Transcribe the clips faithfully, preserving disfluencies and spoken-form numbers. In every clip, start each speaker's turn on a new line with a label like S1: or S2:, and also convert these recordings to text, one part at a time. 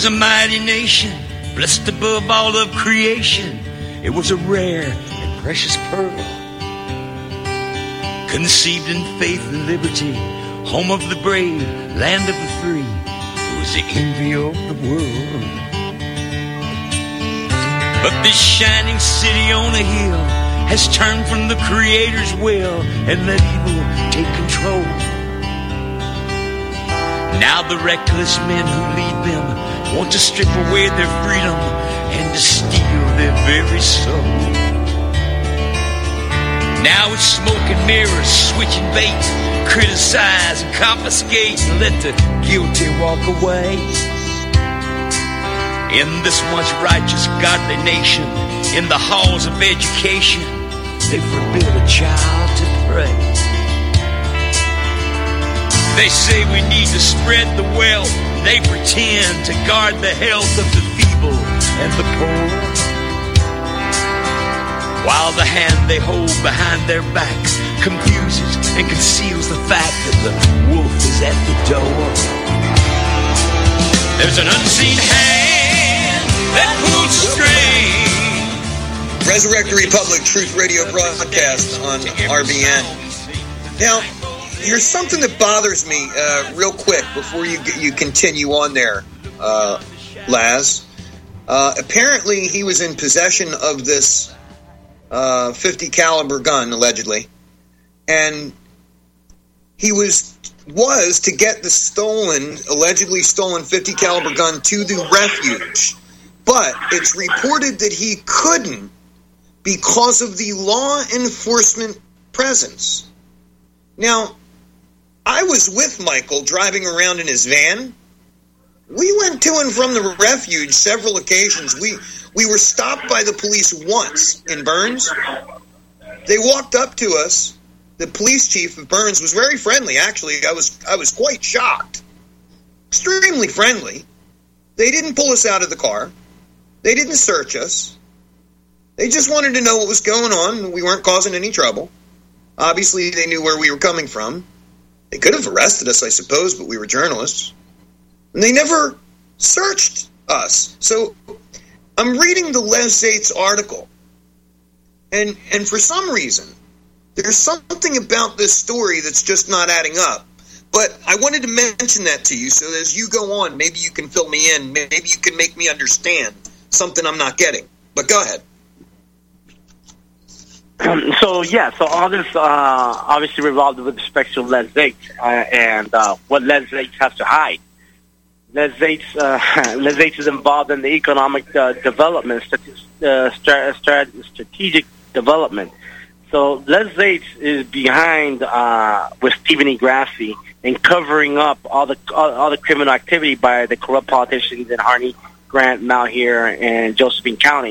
S1: a mighty nation, blessed above all of creation. It was a rare and precious pearl, conceived in faith and liberty, home of the brave, land of the free. It was the envy of the world. But this shining city on a hill has turned from the Creator's will and let evil take control. Now the reckless men who lead them want to strip away their freedom and to steal their very soul. Now it's smoke and mirrors, switching bait, criticize and confiscate and let the guilty walk away. In this once righteous, godly nation, in the halls of education, they forbid a child to pray. They say we need to spread the wealth. They pretend to guard the health of the feeble and the poor, while the hand they hold behind their backs confuses and conceals the fact that the wolf is at the door. There's an unseen hand that pulls string.
S2: Resurrect the Republic Truth Radio broadcast on R B N. Now, here's something that bothers me uh, real quick before you you continue on there, uh, Laz. Uh, apparently, he was in possession of this uh, fifty caliber gun, allegedly, and he was was to get the stolen, allegedly stolen fifty caliber gun to the refuge, but it's reported that he couldn't because of the law enforcement presence. Now, I was with Michael driving around in his van. We went to and from the refuge several occasions. We we were stopped by the police once in Burns. They walked up to us. The police chief of Burns was very friendly, actually. I was I was quite shocked. Extremely friendly. They didn't pull us out of the car. They didn't search us. They just wanted to know what was going on. We weren't causing any trouble. Obviously, they knew where we were coming from. They could have arrested us, I suppose, but we were journalists. And they never searched us. So I'm reading the Les Zates article. And and for some reason, there's something about this story that's just not adding up. But I wanted to mention that to you so that as you go on, maybe you can fill me in. Maybe you can make me understand something I'm not getting. But go ahead.
S3: Um, so, yeah, so all this uh, obviously revolved with respect to Les Zates uh, and uh, what Les Zates has to hide. Les Zates, uh, Les Zates is involved in the economic uh, development, uh, stra- stra- strategic development. So Les Zates is behind uh, with Stephen E. Grassi in covering up all the all, all the criminal activity by the corrupt politicians in Harney, Grant, Malheur, and Josephine County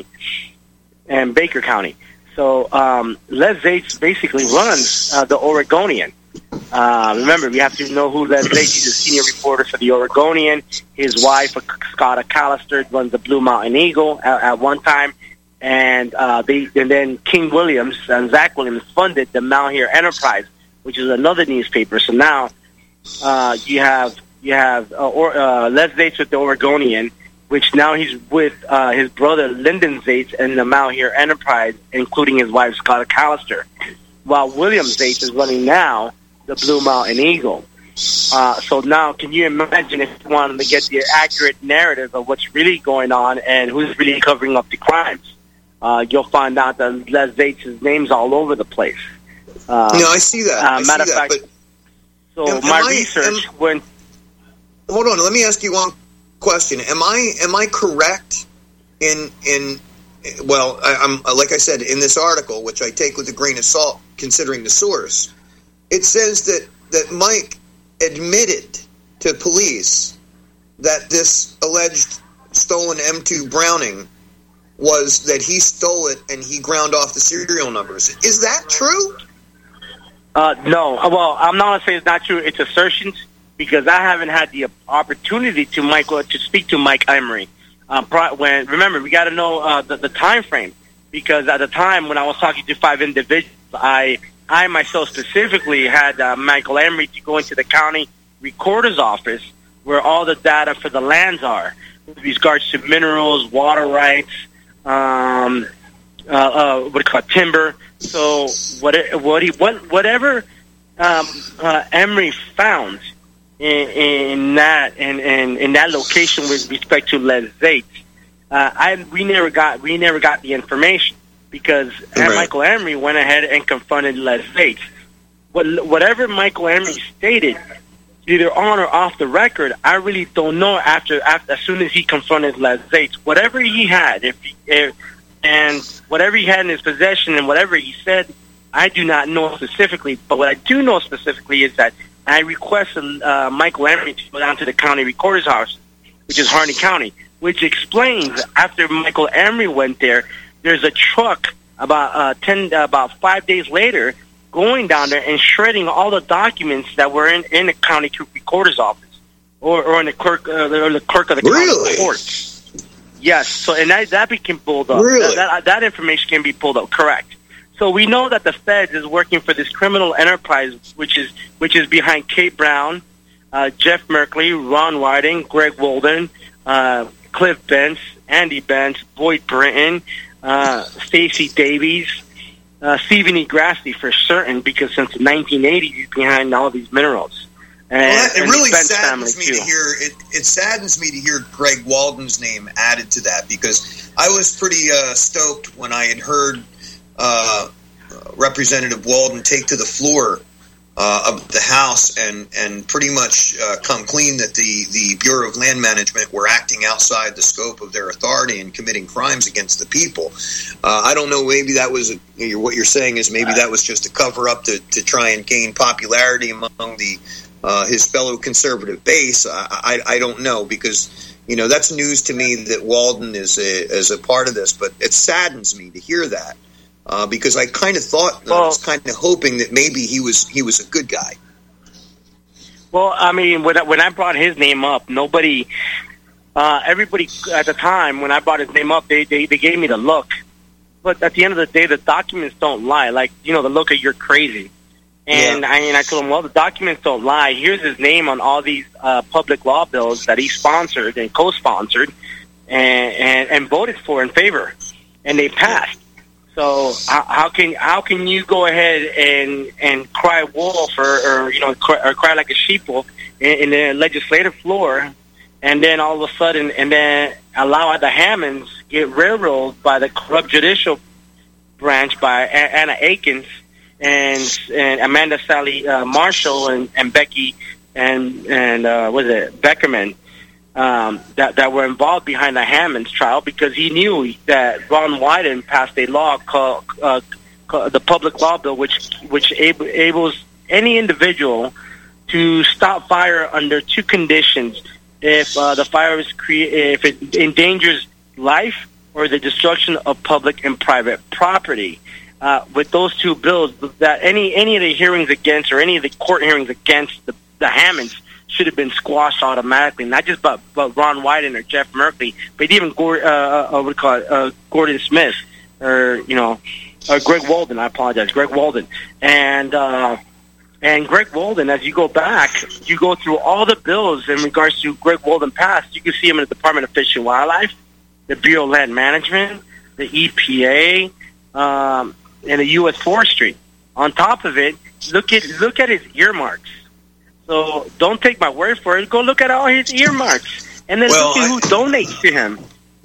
S3: and Baker County. So um, Les Zates basically runs uh, the Oregonian. Uh, remember, we have to know who Les Zates is. He's a senior reporter for the Oregonian. His wife, Scotta Callister, runs the Blue Mountain Eagle at, at one time. And uh, they, and then King Williams and Zach Williams funded the Malheur Enterprise, which is another newspaper. So now uh, you have you have uh, or, uh, Les Zates with the Oregonian, which now he's with uh, his brother Lyndon Zates and the Malheur Enterprise, including his wife Scotta Callister, while William Zates is running now the Blue Mountain Eagle. Uh, so now, can you imagine if you wanted to get the accurate narrative of what's really going on and who's really covering up the crimes? Uh, you'll find out that Les Zates' name's all over the place. Uh,
S2: no, I see that.
S3: Uh,
S2: I
S3: matter
S2: see
S3: of
S2: that,
S3: fact,
S2: but
S3: so
S2: am,
S3: my
S2: am I,
S3: research
S2: am,
S3: when.
S2: Hold on, let me ask you one question. Am I am I correct in in well, I, I'm like I said in this article, which I take with a grain of salt, considering the source. It says that that Mike admitted to police that this alleged stolen M two Browning was that he stole it and he ground off the serial numbers. Is that true?
S3: Uh, no. Well, I'm not going to say it's not true. It's assertions because I haven't had the opportunity to Mike to speak to Mike Emery. Uh, when remember, we got to know uh, the, the time frame because at the time when I was talking to five individuals, I I myself specifically had uh, Michael Emery to go into the county recorder's office where all the data for the lands are. with regards to minerals, water rights, um, uh, uh, what do you call it, timber. So what, what he, what, whatever um, uh, Emery found in, in that in, in, in that location with respect to Les Zates, uh, I we never got we never got the information because right. Michael Emery went ahead and confronted Les Zates. What, whatever Michael Emery stated, either on or off the record, I really don't know. After, after as soon as he confronted Les Zates, whatever he had, if, he, if and whatever he had in his possession and whatever he said, I do not know specifically. But what I do know specifically is that I requested uh, Michael Emery to go down to the county recorder's office, which is Harney County, which explains after Michael Emery went there, there's a truck about uh, ten, uh, about five days later, going down there and shredding all the documents that were in, in the county recorder's office, or, or in the clerk, uh, or the clerk of the
S2: really?
S3: county court. Yes. So, and that that became pulled up.
S2: Really?
S3: That, that that information can be pulled up. Correct. So we know that the Feds is working for this criminal enterprise, which is which is behind Kate Brown, uh, Jeff Merkley, Ron Whiting, Greg Walden, uh, Cliff Bentz, Andy Bentz, Boyd Britton, uh, Stacey Davies. Uh, Stephen E. Grassley for certain, because since the nineteen eighties he's behind all these minerals. And,
S2: well, it
S3: and
S2: really
S3: the
S2: saddens me
S3: too.
S2: to hear it. It saddens me to hear Greg Walden's name added to that, because I was pretty uh, stoked when I had heard uh, Representative Walden take to the floor uh, of the House and and pretty much uh, come clean that the the Bureau of Land Management were acting outside the scope of their authority and committing crimes against the people. Uh, I don't know. Maybe that was a, what you're saying is maybe that was just a cover up to, to try and gain popularity among the uh, his fellow conservative base. I, I I don't know, because you know that's news to me that Walden is a is a part of this. But it saddens me to hear that. Uh, because I kind of thought, well, I was kind of hoping that maybe he was he was a good guy.
S3: Well, I mean, when I, when I brought his name up, nobody, uh, everybody at the time when I brought his name up, they, they they gave me the look. But at the end of the day, the documents don't lie. Like, you know, the look of you're crazy. And yeah. I mean, I told him, well, the documents don't lie. Here's his name on all these uh, public law bills that he sponsored and co-sponsored and, and and voted for in favor, and they passed. So how, how can how can you go ahead and and cry wolf or, or you know cry, or cry like a sheeple in, in the legislative floor, and then all of a sudden and then allow the Hammonds get railroaded by the corrupt judicial branch by a- Anna Akins and and Amanda Sally uh, Marshall and, and Becky and and uh, what is it Beckerman. Um, that, that were involved behind the Hammonds trial, because he knew that Ron Wyden passed a law called, uh, called the Public Law Bill, which which enables any individual to stop fire under two conditions: if uh, the fire is cre- if it endangers life or the destruction of public and private property. Uh, with those two bills, that any any of the hearings against or any of the court hearings against the, the Hammonds should have been squashed automatically, not just about, about Ron Wyden or Jeff Merkley, but even Gord, uh, uh, what do you call it, uh, Gordon Smith, or, you know, uh, Greg Walden, I apologize, Greg Walden. And, uh, and Greg Walden, as you go back, you go through all the bills in regards to Greg Walden passed. You can see him in the Department of Fish and Wildlife, the Bureau of Land Management, the E P A, um, and the U S Forestry. On top of it, look at look at his earmarks. So don't take my word for it. Go look at all his earmarks, and then well, look at who I, donates to him.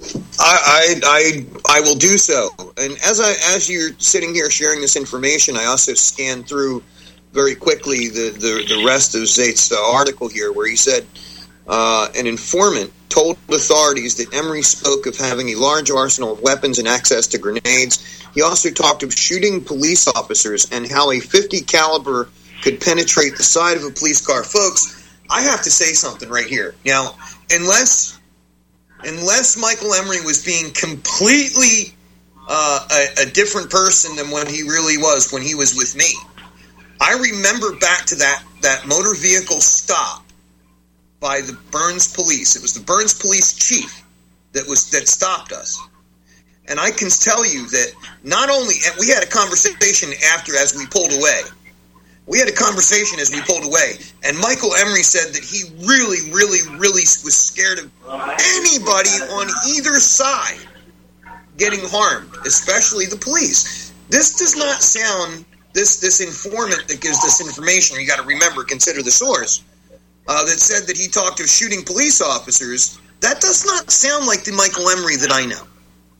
S2: I, I I I will do so. And as I as you're sitting here sharing this information, I also scanned through very quickly the the, the rest of Zate's uh, article here, where he said uh, an informant told authorities that Emery spoke of having a large arsenal of weapons and access to grenades. He also talked of shooting police officers and how a fifty caliber could penetrate the side of a police car. Folks, I have to say something right here. Now, unless unless Michael Emery was being completely uh, a, a different person than what he really was when he was with me, I remember back to that, that motor vehicle stop by the Burns police. It was the Burns police chief that was that stopped us. And I can tell you that not only, and we had a conversation after as we pulled away, we had a conversation as we pulled away, and Michael Emery said that he really, really, really was scared of anybody on either side getting harmed, especially the police. This does not sound, this this informant that gives this information, you got to remember, consider the source, uh, that said that he talked of shooting police officers. That does not sound like the Michael Emery that I know.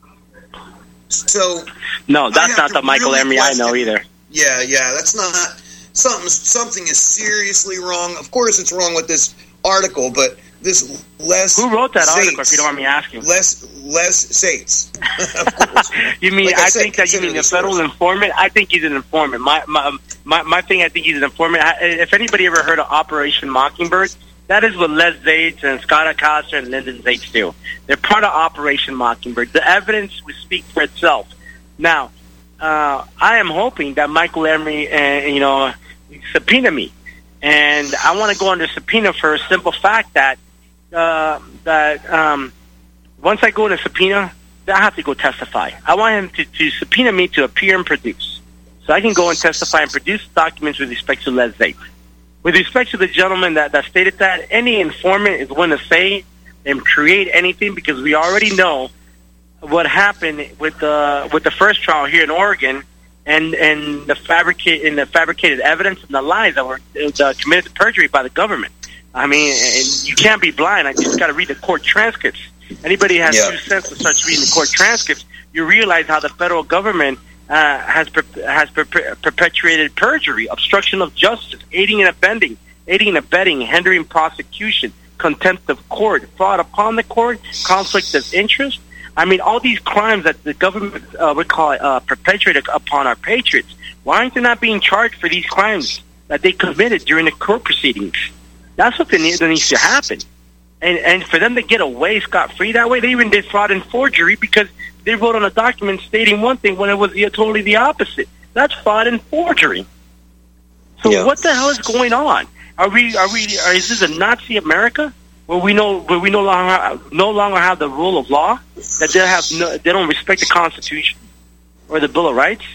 S2: So
S3: no, that's not the Michael really Emery I know either.
S2: Yeah, yeah, that's not something. Something is seriously wrong. Of course, it's wrong with this article, but this Les.
S3: Who wrote that
S2: Zates,
S3: article? If you don't mind me asking,
S2: Les Les Zates. Of course.
S3: You mean?
S2: Like
S3: I,
S2: I said,
S3: think that you mean
S2: the
S3: a federal
S2: source.
S3: informant. I think he's an informant. My my my, my thing. I think he's an informant. If anybody ever heard of Operation Mockingbird, that is what Les Zates and Scott Acosta and Lyndon Zates do. They're part of Operation Mockingbird. The evidence would speak for itself. Now, uh, I am hoping that Michael Emery, uh, you know, subpoena me, and I want to go under subpoena for a simple fact that uh, that um, once I go into subpoena, I have to go testify. I want him to, to subpoena me to appear and produce, so I can go and testify and produce documents with respect to Les Zates. With respect to the gentleman that, that stated that, any informant is going to say and create anything, because we already know what happened with the with the first trial here in Oregon, and and the fabricate and the fabricated evidence and the lies that were uh, committed to perjury by the government. I mean, and you can't be blind. I just got to read the court transcripts. Anybody has
S2: Yeah.
S3: two cents to start reading the court transcripts, you realize how the federal government uh, has per- has per- perpetuated perjury, obstruction of justice, aiding and abetting, aiding and abetting, hindering prosecution, contempt of court, fraud upon the court, conflict of interest. I mean, all these crimes that the government uh, would call it, uh, perpetrated upon our patriots. Why aren't they not being charged for these crimes that they committed during the court proceedings? That's what need, that needs to happen. And and for them to get away scot-free that way, they even did fraud and forgery because they wrote on a document stating one thing when it was the, totally the opposite. That's fraud and forgery. So
S2: Yeah.
S3: what the hell is going on? Are we are we are, is this a Nazi America where we know where we no longer no longer have the rule of law, that they have no, they don't respect the Constitution or the Bill of Rights?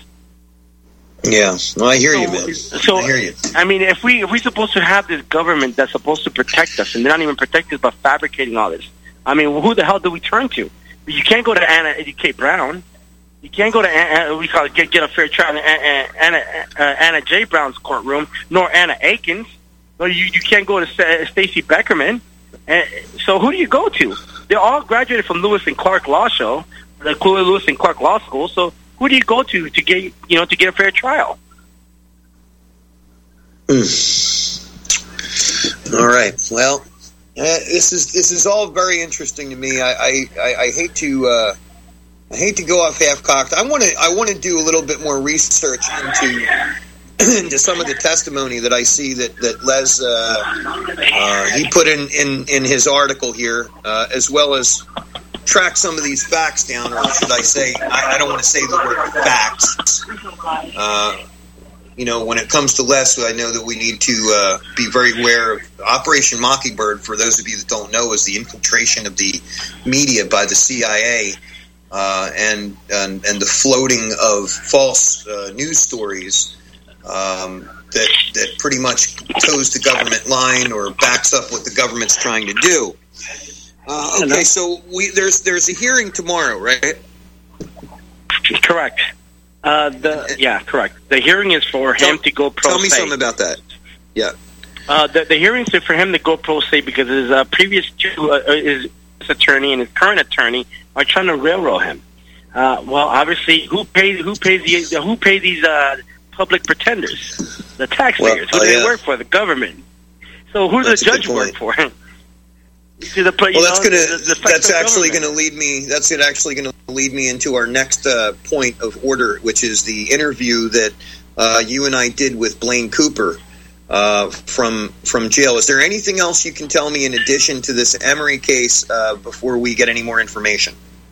S2: Yeah, well, I hear
S3: So,
S2: you, man.
S3: so
S2: I hear you.
S3: I mean, if we if we're supposed to have this government that's supposed to protect us, and they're not even protect us, but fabricating all this, I mean, who the hell do we turn to? You can't go to Anna K. Brown. You can't go to Anna, we call it get, get a fair trial in Anna, Anna, uh, Anna J. Brown's courtroom, nor Anna Aikens. Or you you can't go to Stacey Beckerman. And so who do you go to? They're all graduated from Lewis and Clark Law Show, the Lewis and Clark Law School. So who do you go to to get you know to get a fair trial?
S2: Mm. All right. Well, uh, this is this is all very interesting to me. I I, I, I hate to uh, I hate to go off half cocked. I want to I want to do a little bit more research into into some of the testimony that I see that that Les uh, uh, he put in, in, in his article here, uh, as well as track some of these facts down, or should I say, I, I don't want to say the word facts. Uh, you know, when it comes to Les, I know that we need to uh, be very aware of Operation Mockingbird. For those of you that don't know, is the infiltration of the media by the C I A uh, and, and and the floating of false uh, news stories um, that that pretty much toes the government line or backs up what the government's trying to do. Uh, okay, so we there's there's a hearing tomorrow, right?
S3: Correct. Uh, the yeah, correct. The hearing is for
S2: tell,
S3: him to go pro se.
S2: Tell me something about that. Yeah.
S3: Uh, the, the hearing is for him to go pro se because his uh, previous two, uh, his attorney and his current attorney are trying to railroad him. Uh, well, obviously, who pays who pays the who pays these uh, public pretenders? The taxpayers.
S2: Well,
S3: who
S2: uh,
S3: do
S2: yeah.
S3: they work for? The government. So who does
S2: That's
S3: the
S2: a
S3: judge
S2: good
S3: work
S2: point.
S3: for? To the,
S2: Well, that's
S3: know,
S2: gonna
S3: the, the
S2: that's actually
S3: government.
S2: going to lead me. That's it actually going to lead me into our next uh, point of order, which is the interview that uh, you and I did with Blaine Cooper uh, from from jail. Is there anything else you can tell me in addition to this Emery case uh, before we get any more information?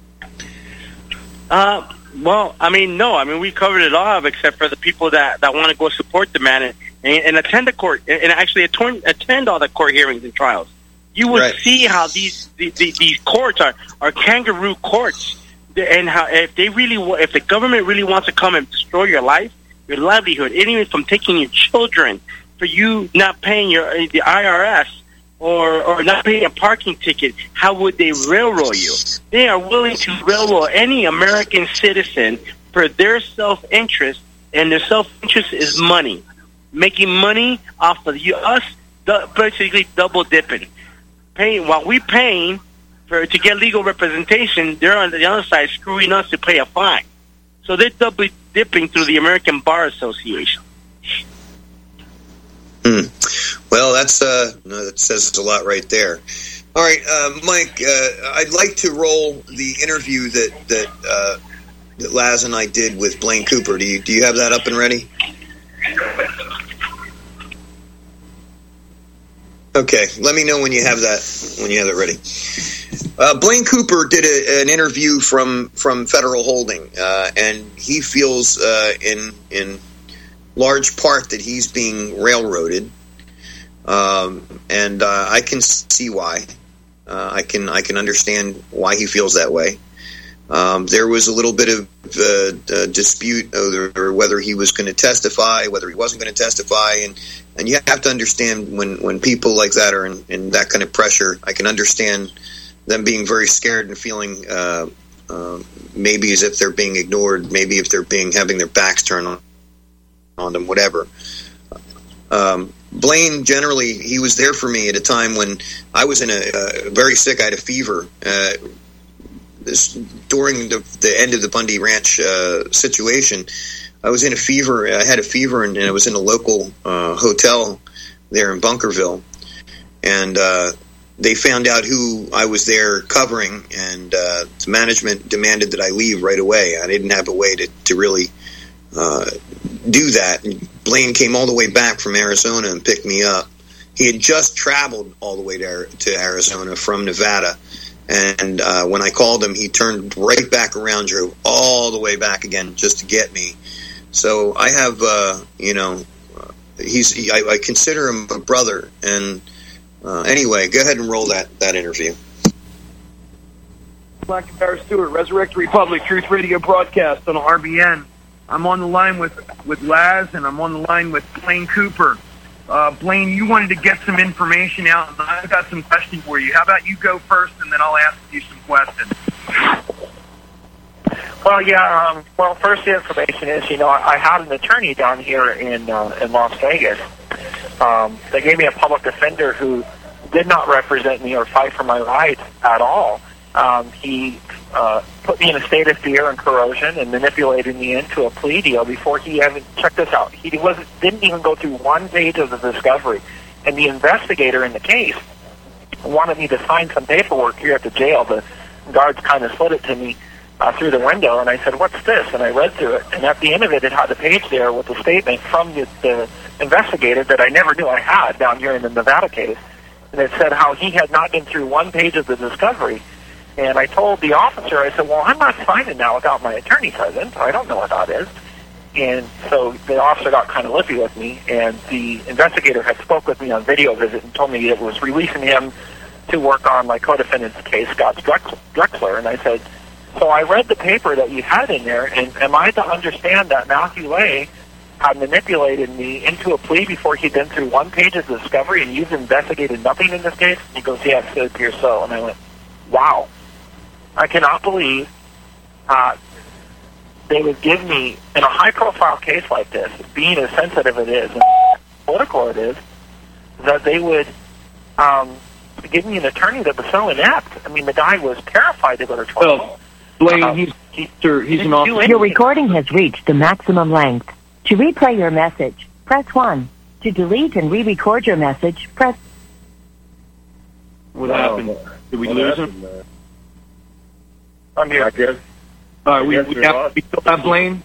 S3: Uh, well, I mean, no. I mean, we covered it all, except for the people that, that want to go support the man and, and, and attend the court and, and actually attend, attend all the court hearings and trials. You would
S2: Right.
S3: see how these the, the, these courts are, are kangaroo courts, and how if they really wa- if the government really wants to come and destroy your life, your livelihood, even from taking your children, for you not paying your the I R S or or not paying a parking ticket, how would they railroad you? They are willing to railroad any American citizen for their self-interest, and their self-interest is money. Making money off of you, us, du- basically double dipping. Paying while we paying for to get legal representation, they're on the other side screwing us to pay a fine. So they're double dipping through the American Bar Association.
S2: Hmm. Well, that's uh, no, that says a lot right there. All right, uh, Mike, uh, I'd like to roll the interview that that, uh, that Laz and I did with Blaine Cooper. Do you do you have that up and ready? Okay, let me know when you have that when you have it ready. Uh, Blaine Cooper did a, an interview from from Federal Holding, uh, and he feels uh, in in large part that he's being railroaded, um, and uh, I can see why. Uh, I can I can understand why he feels that way. Um, there was a little bit of uh, uh, dispute over whether he was going to testify, whether he wasn't going to testify, and and you have to understand when, when people like that are in, in that kind of pressure. I can understand them being very scared and feeling uh, uh, maybe as if they're being ignored, maybe if they're being having their backs turned on, on them, whatever. Um, Blaine, generally, he was there for me at a time when I was in a uh, very sick. I had a fever. Uh, this during the, the end of the Bundy Ranch uh, situation. I was in a fever. I had a fever, and, and I was in a local uh, hotel there in Bunkerville, and uh, they found out who I was there covering, and uh, the management demanded that I leave right away. I didn't have a way to, to really uh, do that. And Blaine came all the way back from Arizona and picked me up. He had just traveled all the way to, to Arizona from Nevada. And uh, when I called him, he turned right back around, drove all the way back again just to get me. So I have, uh, you know, uh, he's he, I, I consider him a brother. And uh, anyway, go ahead and roll that, that interview.
S4: Black and Barrett Stewart, Resurrect the Republic, Truth Radio broadcast on R B N. I'm on the line with, with Laz, and I'm on the line with Blaine Cooper. Uh, Blaine, you wanted to get some information out, and I've got some questions for you. How about you go first, and then I'll ask you some questions.
S5: Well, yeah. Um, well, first, the information is, you know, I, I had an attorney down here in uh, in Las Vegas. Um, they gave me a public defender who did not represent me or fight for my rights at all. Um, he uh, put me in a state of fear and corrosion and manipulated me into a plea deal before he even checked this out. He wasn't didn't even go through one page of the discovery, and the investigator in the case wanted me to sign some paperwork here at the jail. The guards kind of slid it to me uh, through the window, and I said, "What's this?" And I read through it, and at the end of it, it had a page there with a statement from the, the investigator that I never knew I had down here in the Nevada case, and it said how he had not been through one page of the discovery. And I told the officer, I said, well, I'm not signing now without my attorney present. I don't know what that is. And so the officer got kind of lippy with me, and the investigator had spoke with me on video visit and told me it was releasing him to work on my co-defendant's case, Scott Drexler. And I said, so I read the paper that you had in there, and am I to understand that Matthew Lay had manipulated me into a plea before he'd been through one page of the discovery, and you've investigated nothing in this case? And he goes, yes, it appears so. And I went, wow. I cannot believe uh, they would give me, in a high-profile case like this, being as sensitive it is, and political it is, that they would um, give me an attorney that was so inept. I mean, the guy was terrified to go to trial.
S4: Well, Blaine,
S5: uh,
S4: he's, he's, he's an officer.
S6: Your recording has reached the maximum length. To replay your message, press one. To delete and re-record your message, press...
S4: What happened? Did we lose him?
S5: I'm here.
S4: I guess. Uh, we, we, have, we still have Blaine?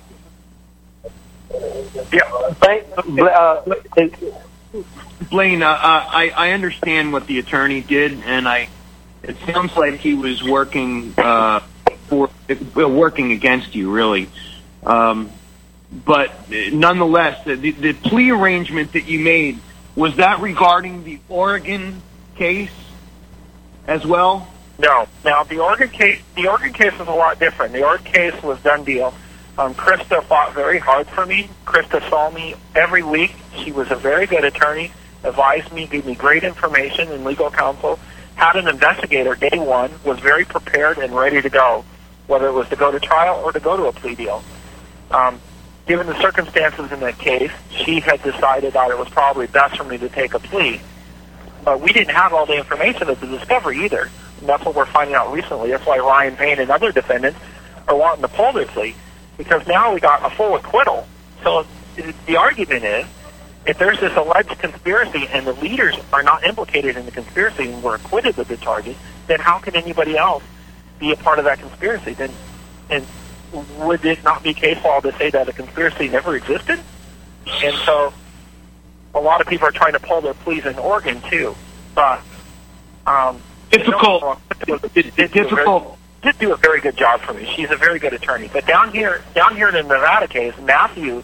S5: Yeah. Blaine, uh,
S4: Blaine, uh, I, I understand what the attorney did, and I. It sounds like he was working uh, for working against you, really. Um, but nonetheless, the, the plea arrangement that you made, was that regarding the Oregon case as well?
S5: No. Now, the Oregon case, the Oregon case was a lot different. The Oregon case was done deal. Um, Krista fought very hard for me. Krista saw me every week. She was a very good attorney, advised me, gave me great information and legal counsel, had an investigator day one, was very prepared and ready to go, whether it was to go to trial or to go to a plea deal. Um, given the circumstances in that case, she had decided that it was probably best for me to take a plea. But we didn't have all the information at the discovery either. And that's what we're finding out recently. That's why Ryan Payne and other defendants are wanting to pull their plea, because now we got a full acquittal. So the argument is, if there's this alleged conspiracy and the leaders are not implicated in the conspiracy and were acquitted of the charges, then how can anybody else be a part of that conspiracy? Then, and would it not be case law to say that a conspiracy never existed? And so a lot of people are trying to pull their pleas in Oregon too. But um,
S4: difficult.
S5: Did, did difficult. Did do a very good job for me. She's a very good attorney. But down here, down here in the Nevada case, Matthew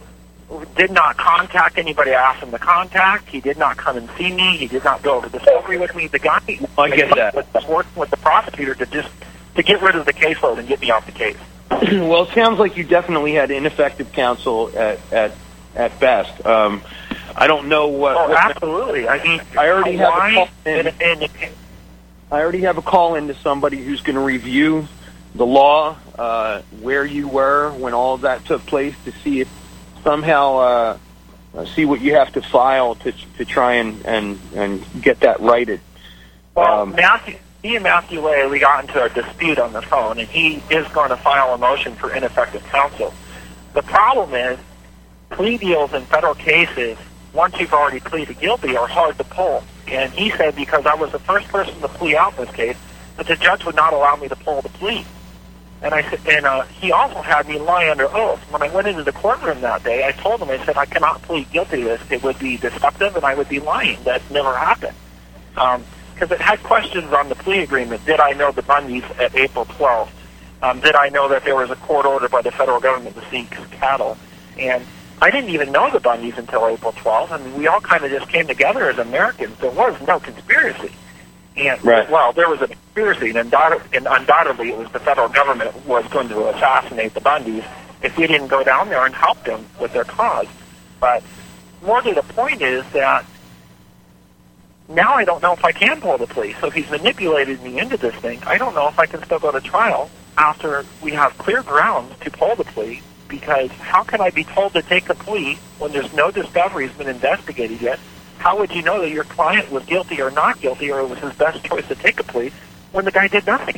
S5: did not contact anybody I asked him to contact. He did not come and see me. He did not go over discovery with me. The guy
S4: I get that.
S5: was working with the prosecutor to just to get rid of the caseload and get me off the case.
S4: Well, it sounds like you definitely had ineffective counsel at at at best. Um, I don't know what.
S5: Oh,
S4: what
S5: absolutely. I mean,
S4: I already have
S5: why,
S4: a call in.
S5: And, and,
S4: I already have a call into somebody who's going to review the law, uh, where you were when all of that took place, to see if somehow uh, uh, see what you have to file to to try and and, and get that righted.
S5: Well,
S4: Um,
S5: Matthew, me and Matthew Lay, we got into a dispute on the phone, and he is going to file a motion for ineffective counsel. The problem is, plea deals in federal cases, once you've already pleaded guilty, are hard to pull. And he said because I was the first person to plea out in this case, that the judge would not allow me to pull the plea. And I said, and uh, he also had me lie under oath. When I went into the courtroom that day, I told him, I said, I cannot plead guilty to this. It would be deceptive, and I would be lying. That never happened. Because um, it had questions on the plea agreement. Did I know the Bundys at April twelfth? Um, did I know that there was a court order by the federal government to seize cattle? And I didn't even know the Bundys until April twelfth. I mean, we all kind of just came together as Americans. There was no conspiracy. And,
S4: right.
S5: well, there was a conspiracy, and, undoubt- and undoubtedly it was the federal government was going to assassinate the Bundys if we didn't go down there and help them with their cause. But more to the point is that now I don't know if I can pull the plea. So if he's manipulated me into this thing, I don't know if I can still go to trial after we have clear grounds to pull the plea, because how can I be told to take a plea when there's no discovery has been investigated yet? How would you know that your client was guilty or not guilty, or it was his best choice to take a plea when the guy did nothing?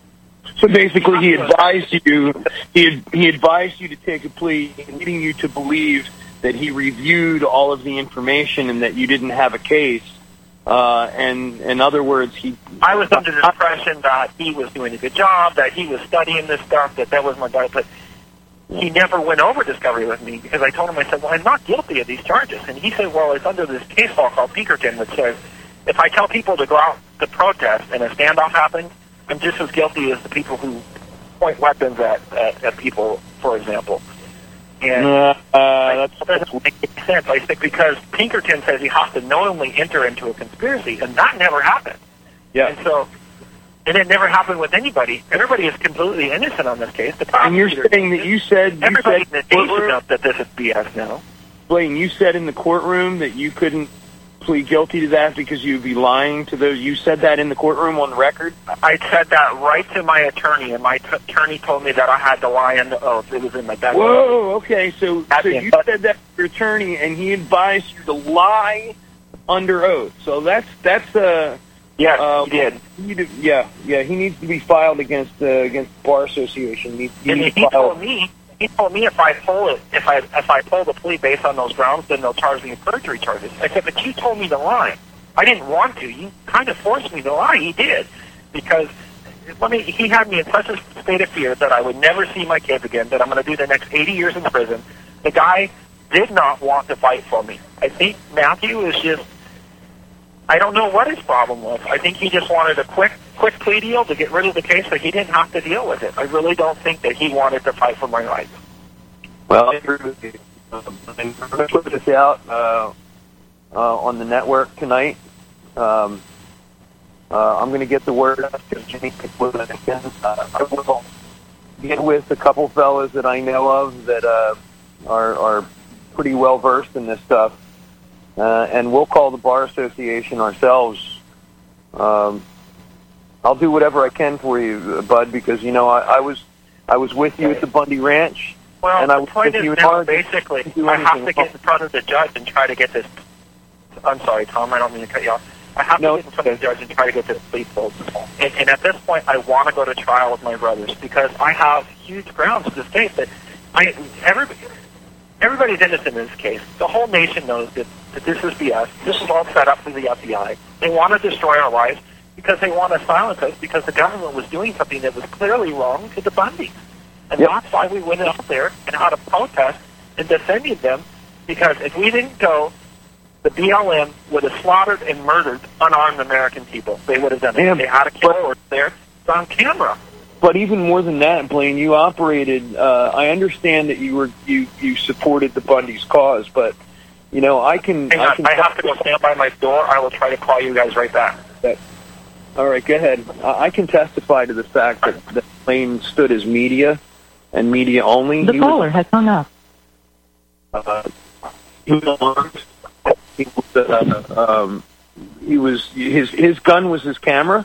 S4: So basically, he advised you. He he advised you to take a plea, leading you to believe that he reviewed all of the information and that you didn't have a case. Uh, and in other words, he.
S5: I was under the impression that he was doing a good job, that he was studying this stuff, that that was my guy, but he never went over discovery with me, because I told him, I said, well, I'm not guilty of these charges. And he said, well, it's under this case law called Pinkerton that says if I tell people to go out to protest and a standoff happens, I'm just as guilty as the people who point weapons at, at, at people, for example. And
S4: uh, uh,
S5: that doesn't make any sense. I think because Pinkerton says he has to knowingly enter into a conspiracy, and that never happened.
S4: Yeah.
S5: And so, and it never happened with anybody. Everybody is completely innocent on this case. The
S4: and you're saying that you said you
S5: everybody
S4: said
S5: in the nation knows that this is B S now.
S4: Blaine, you said in the courtroom that you couldn't plead guilty to that because you'd be lying to those. You said that in the courtroom on the record?
S5: I said that right to my attorney, and my t- attorney told me that I had to lie under oath. It was in my back.
S4: Whoa, okay. So, so
S5: it.
S4: you said that to your attorney, and he advised you to lie under oath. So that's that's uh
S5: yes,
S4: uh,
S5: he did.
S4: He did. Yeah, yeah. He needs to be filed against uh, against the Bar Association. He, he,
S5: and
S4: needs
S5: he
S4: to file.
S5: told me. He told me if I pull it, if I if I pull the plea based on those grounds, then they'll charge me with perjury charges. I said, but you told me to lie. I didn't want to. You kind of forced me to lie. He did, because let me. He had me in such a state of fear that I would never see my kids again. That I'm going to do the next eighty years in prison. The guy did not want to fight for me. I think Matthew is just. I don't know what his problem was. I think he just wanted a quick, quick plea deal to get rid of the case so he didn't have to deal with it. I really don't think that he wanted to fight for my rights.
S4: Well, I agree with you. Um, and we're going to put this out uh, uh, on the network tonight. Um, uh, I'm going to get the word out to Jimmy McWilliams again. Uh, I will
S7: get with a couple fellas that I know of that uh, are, are pretty well versed in this stuff, uh, and we'll call the Bar Association ourselves. Um, I'll do whatever I can for you, Bud, because you know I, I was I was with you at the Bundy Ranch.
S5: Well,
S7: and I
S5: the
S7: was
S5: point
S7: with
S5: is
S7: you
S5: now,
S7: at
S5: basically, I have to get in front of the judge and try to get this. I'm sorry, Tom. I don't mean to cut you off. I have
S7: no,
S5: to get in front of the judge and try to get this plea pulled. And, and at this point, I want to go to trial with my brothers because I have huge grounds in this case that I everybody everybody's innocent in this case. The whole nation knows that, that this is B S. This is all set up for the F B I. They want to destroy our lives because they want to silence us because the government was doing something that was clearly wrong to the Bundys. And yep. that's why we went out there and had a protest and defended them, because if we didn't go, the B L M would have slaughtered and murdered unarmed American people. They would have done it.
S7: Yeah,
S5: they had a killer there. It's on camera.
S7: But even more than that, Blaine, you operated. Uh, I understand that you were you, you supported the Bundy's cause, but you know I can.
S5: Hang
S7: I,
S5: on,
S7: can
S5: I have to go stand by my door. I will try to call you guys right back.
S7: That, all right, go ahead. I, I can testify to the fact that, that Blaine stood as media and media only.
S6: The
S7: he
S6: caller
S7: was,
S6: has hung up.
S7: Uh, he was armed. He was, uh, um, he was his his gun was his camera,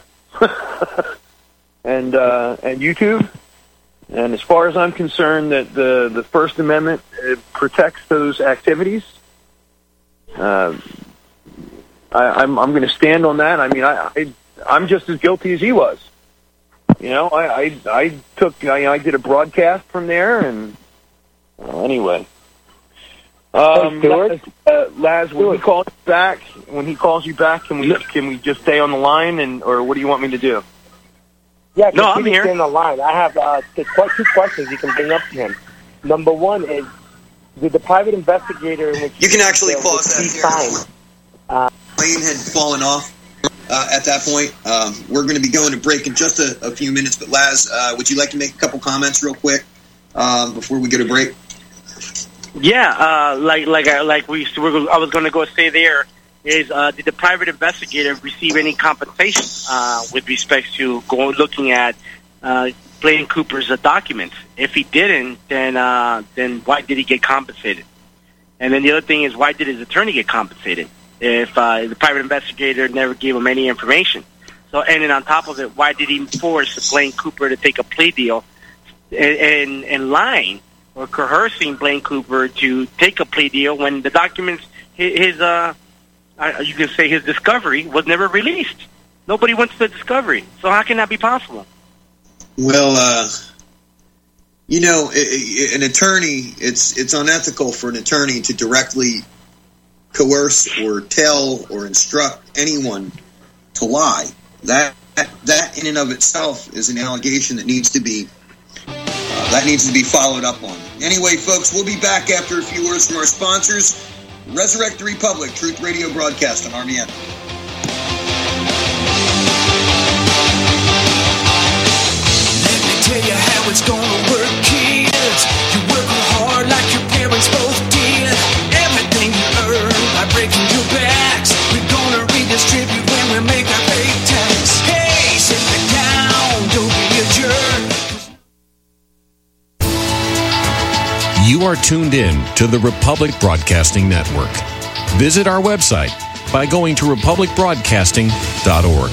S7: and uh, and YouTube. And as far as I'm concerned, that the the First Amendment uh, protects those activities. Uh, I, I'm I'm going to stand on that. I mean, I, I I'm just as guilty as he was. You know, I I, I took I, I did a broadcast from there, and well, anyway. Um,
S8: hey,
S7: Laz, uh, Laz, when he calls you back, when he calls you back, can we can we just stay on the line, and or what do you want me to do?
S8: Yeah,
S3: no, I'm here.
S8: Stay on the line. I have uh, two questions you can bring up to him. Number one is, did the private investigator in which
S2: you can actually
S8: uh,
S2: pause that
S8: signed,
S2: uh, Blaine had fallen off uh, at that point. Um, we're going to be going to break in just a, a few minutes, but Laz, uh, would you like to make a couple comments real quick um, before we go to break?
S3: Yeah, uh, like like I, like we were, I was going to go say there is uh, did the private investigator receive any compensation uh, with respect to going looking at uh, Blaine Cooper's uh, documents? If he didn't, then uh, then why did he get compensated? And then the other thing is, why did his attorney get compensated if uh, the private investigator never gave him any information? So, and then on top of it, why did he force Blaine Cooper to take a plea deal and, and, and lying or coercing Blaine Cooper to take a plea deal when the documents, his, uh, you can say his discovery, was never released? Nobody went to the discovery. So how can that be possible?
S2: Well, uh, you know, an attorney, it's it's unethical for an attorney to directly coerce or tell or instruct anyone to lie. That that, that in and of itself is an allegation that needs to be uh, that needs to be followed up on. Anyway, folks, we'll be back after a few words from our sponsors. Resurrect the Republic, Truth Radio broadcast on R B N.
S9: Let me tell you how it's gonna work, kids. You're working hard like your parents both did. Everything you earn by breaking your backs, we're gonna redistribute when we make our pay tax. Hey, sit me down, don't be a jerk.
S10: You are tuned in to the Republic Broadcasting Network. Visit our website by going to republic broadcasting dot org.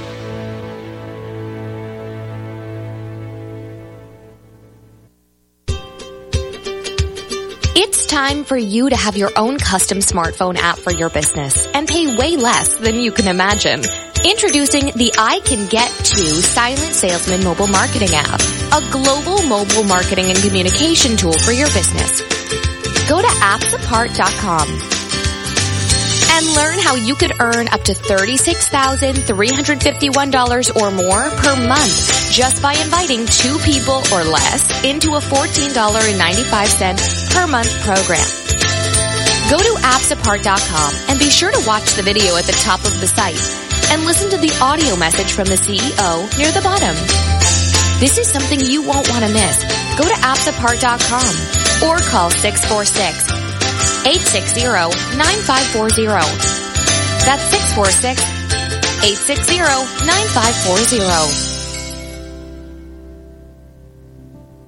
S11: It's time for you to have your own custom smartphone app for your business and pay way less than you can imagine. Introducing the I Can Get To Silent Salesman Mobile Marketing App, a global mobile marketing and communication tool for your business. Go to apps apart dot com and learn how you could earn up to thirty-six thousand three hundred fifty-one dollars or more per month just by inviting two people or less into a fourteen dollars and ninety-five cents per month program. Go to apps apart dot com and be sure to watch the video at the top of the site and listen to the audio message from the C E O near the bottom. This is something you won't want to miss. Go to apps apart dot com or call six four six, eight six zero, nine five four zero. That's six four six, eight six zero, nine five four zero.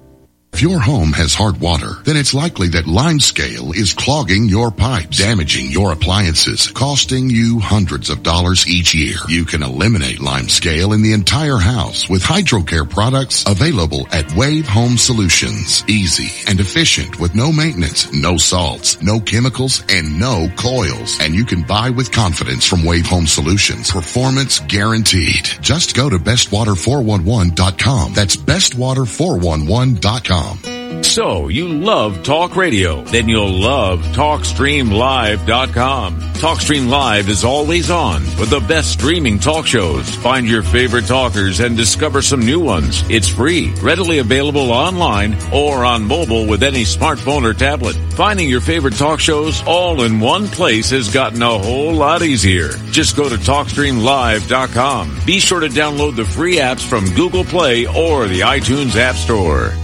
S12: If your home has hard water, then it's likely that Limescale is clogging your pipes, damaging your appliances, costing you hundreds of dollars each year. You can eliminate Limescale in the entire house with HydroCare products available at Wave Home Solutions. Easy and efficient with no maintenance, no salts, no chemicals, and no coils. And you can buy with confidence from Wave Home Solutions. Performance guaranteed. Just go to best water four one one dot com. That's best water four one one dot com.
S10: So, you love talk radio? Then you'll love talk stream live dot com. TalkStream Live is always on with the best streaming talk shows. Find your favorite talkers and discover some new ones. It's free, readily available online or on mobile with any smartphone or tablet. Finding your favorite talk shows all in one place has gotten a whole lot easier. Just go to talk stream live dot com. Be sure to download the free apps from Google Play or the iTunes App Store.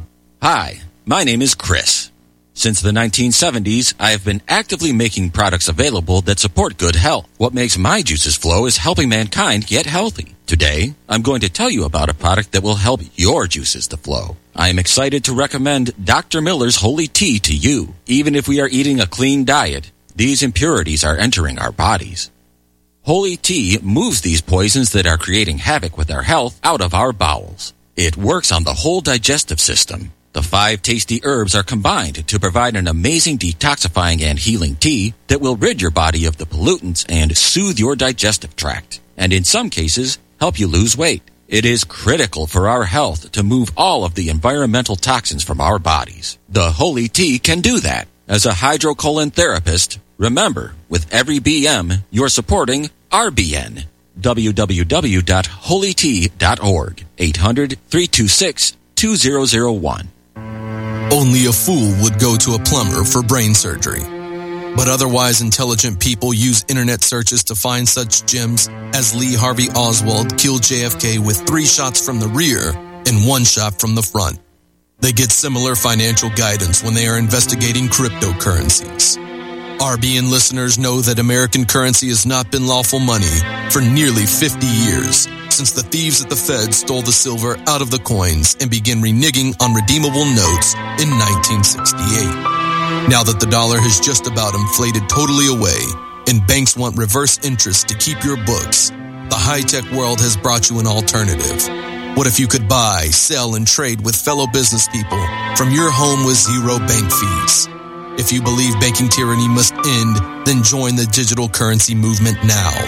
S13: Hi, my name is Chris. Since the nineteen seventies, I have been actively making products available that support good health. What makes my juices flow is helping mankind get healthy. Today, I'm going to tell you about a product that will help your juices to flow. I am excited to recommend Doctor Miller's Holy Tea to you. Even if we are eating a clean diet, these impurities are entering our bodies. Holy Tea moves these poisons that are creating havoc with our health out of our bowels. It works on the whole digestive system. The five tasty herbs are combined to provide an amazing detoxifying and healing tea that will rid your body of the pollutants and soothe your digestive tract, and in some cases, help you lose weight. It is critical for our health to move all of the environmental toxins from our bodies. The Holy Tea can do that. As a hydrocolon therapist, remember, with every B M, you're supporting R B N. w w w dot holy tea dot org. eight hundred, three two six, two zero zero one.
S14: Only a fool would go to a plumber for brain surgery. But otherwise intelligent people use internet searches to find such gems as Lee Harvey Oswald killed J F K with three shots from the rear and one shot from the front. They get similar financial guidance when they are investigating cryptocurrencies. R B N listeners know that American currency has not been lawful money for nearly fifty years, since the thieves at the Fed stole the silver out of the coins and began reneging on redeemable notes in nineteen sixty-eight. Now that the dollar has just about inflated totally away and banks want reverse interest to keep your books, the high-tech world has brought you an alternative. What if you could buy, sell, and trade with fellow business people from your home with zero bank fees? If you believe banking tyranny must end, then join the digital currency movement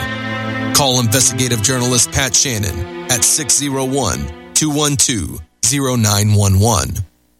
S14: now. Call investigative journalist Pat Shannon at six oh one, two one two, oh nine one one.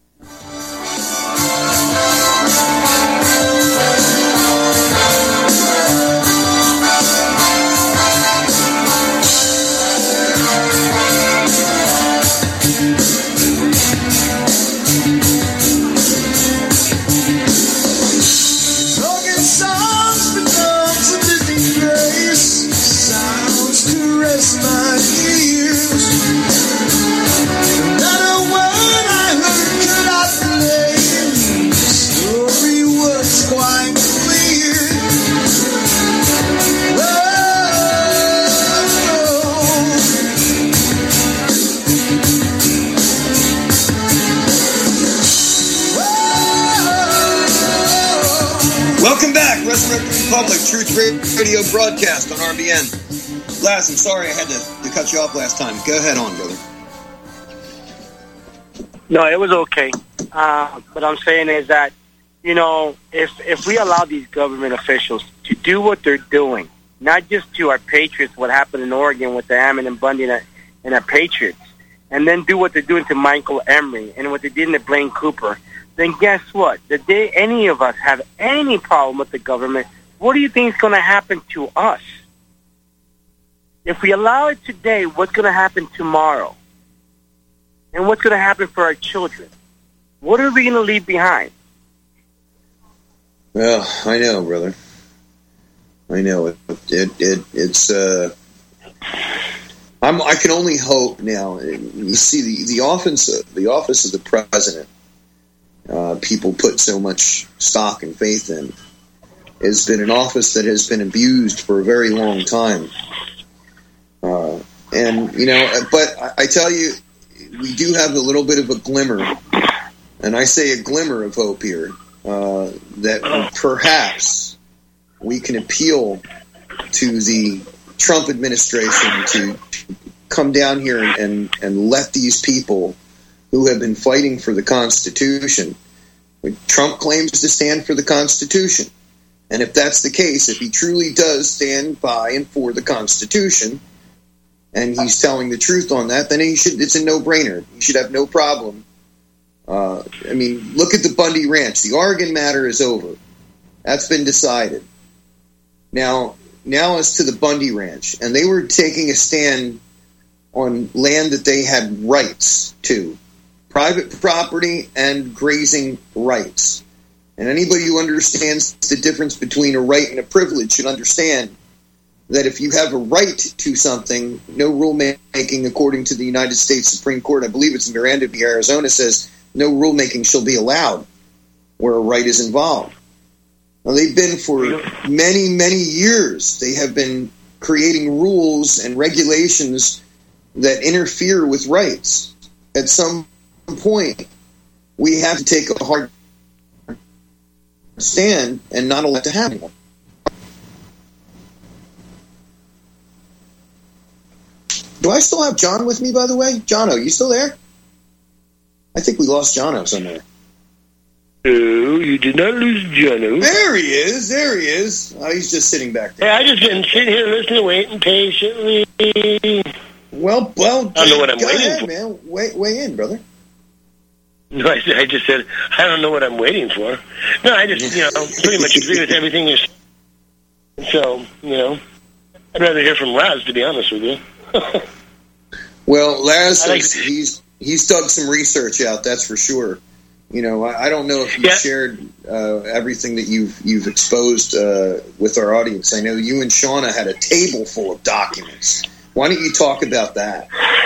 S2: Welcome back, Resurrected Republic, Truth Radio broadcast on R B N. Glass, I'm sorry I had to, to cut you off last time. Go ahead on, brother.
S3: No, it was okay. Uh, what I'm saying is that, you know, if if we allow these government officials to do what they're doing, not just to our patriots, what happened in Oregon with the Ammon and Bundy and, and our patriots, and then do what they're doing to Michael Emery and what they did to Blaine Cooper, then guess what? The day any of us have any problem with the government, what do you think is going to happen to us? If we allow it today, what's going to happen tomorrow? And what's going to happen for our children? What are we going to leave behind?
S2: Well, I know, brother. I know it. It, it it's. Uh, I'm. I can only hope now. You see, the the office, the office of the president. Uh, people put so much stock and faith in, has been an office that has been abused for a very long time. Uh, and, you know, but I, I tell you, we do have a little bit of a glimmer and I say a glimmer of hope here, uh, that perhaps we can appeal to the Trump administration to come down here and, and, and let these people who have been fighting for the Constitution. Trump claims to stand for the Constitution. And if that's the case, if he truly does stand by and for the Constitution, and he's telling the truth on that, then he should. It's a no-brainer. He should have no problem. Uh, I mean, look at the Bundy Ranch. The Oregon matter is over. That's been decided. Now, now as to the Bundy Ranch, and they were taking a stand on land that they had rights to, private property and grazing rights. And anybody who understands the difference between a right and a privilege should understand that if you have a right to something, no rulemaking according to the United States Supreme Court, I believe it's in Miranda v. Arizona, says no rulemaking shall be allowed where a right is involved. Now, they've been for many, many years, they have been creating rules and regulations that interfere with rights. At some point, we have to take a hard stand and not allow it to happen. Do I still have John with me, by the way? Jono, you still there? I think we lost Jono somewhere.
S1: No, you did not lose Jono.
S2: There he is. There he is. Oh, he's just sitting back there.
S1: Yeah, I just been sitting here listening, waiting patiently.
S2: Well, well,
S1: I don't know what I'm
S2: go
S1: waiting
S2: ahead,
S1: for.
S2: man. Weigh, weigh in, brother.
S1: No, I, I just said, I don't know what I'm waiting for. No, I just, you know, pretty much agree with everything you're saying. So, you know, I'd rather hear from Laz, to be honest with you.
S2: Well, Laz,
S1: like
S2: has, he's he's dug some research out, that's for sure. You know, I, I don't know if you
S1: yeah.
S2: shared uh, everything that you've you've exposed uh, with our audience. I know you and Shauna had a table full of documents. Why don't you talk about that?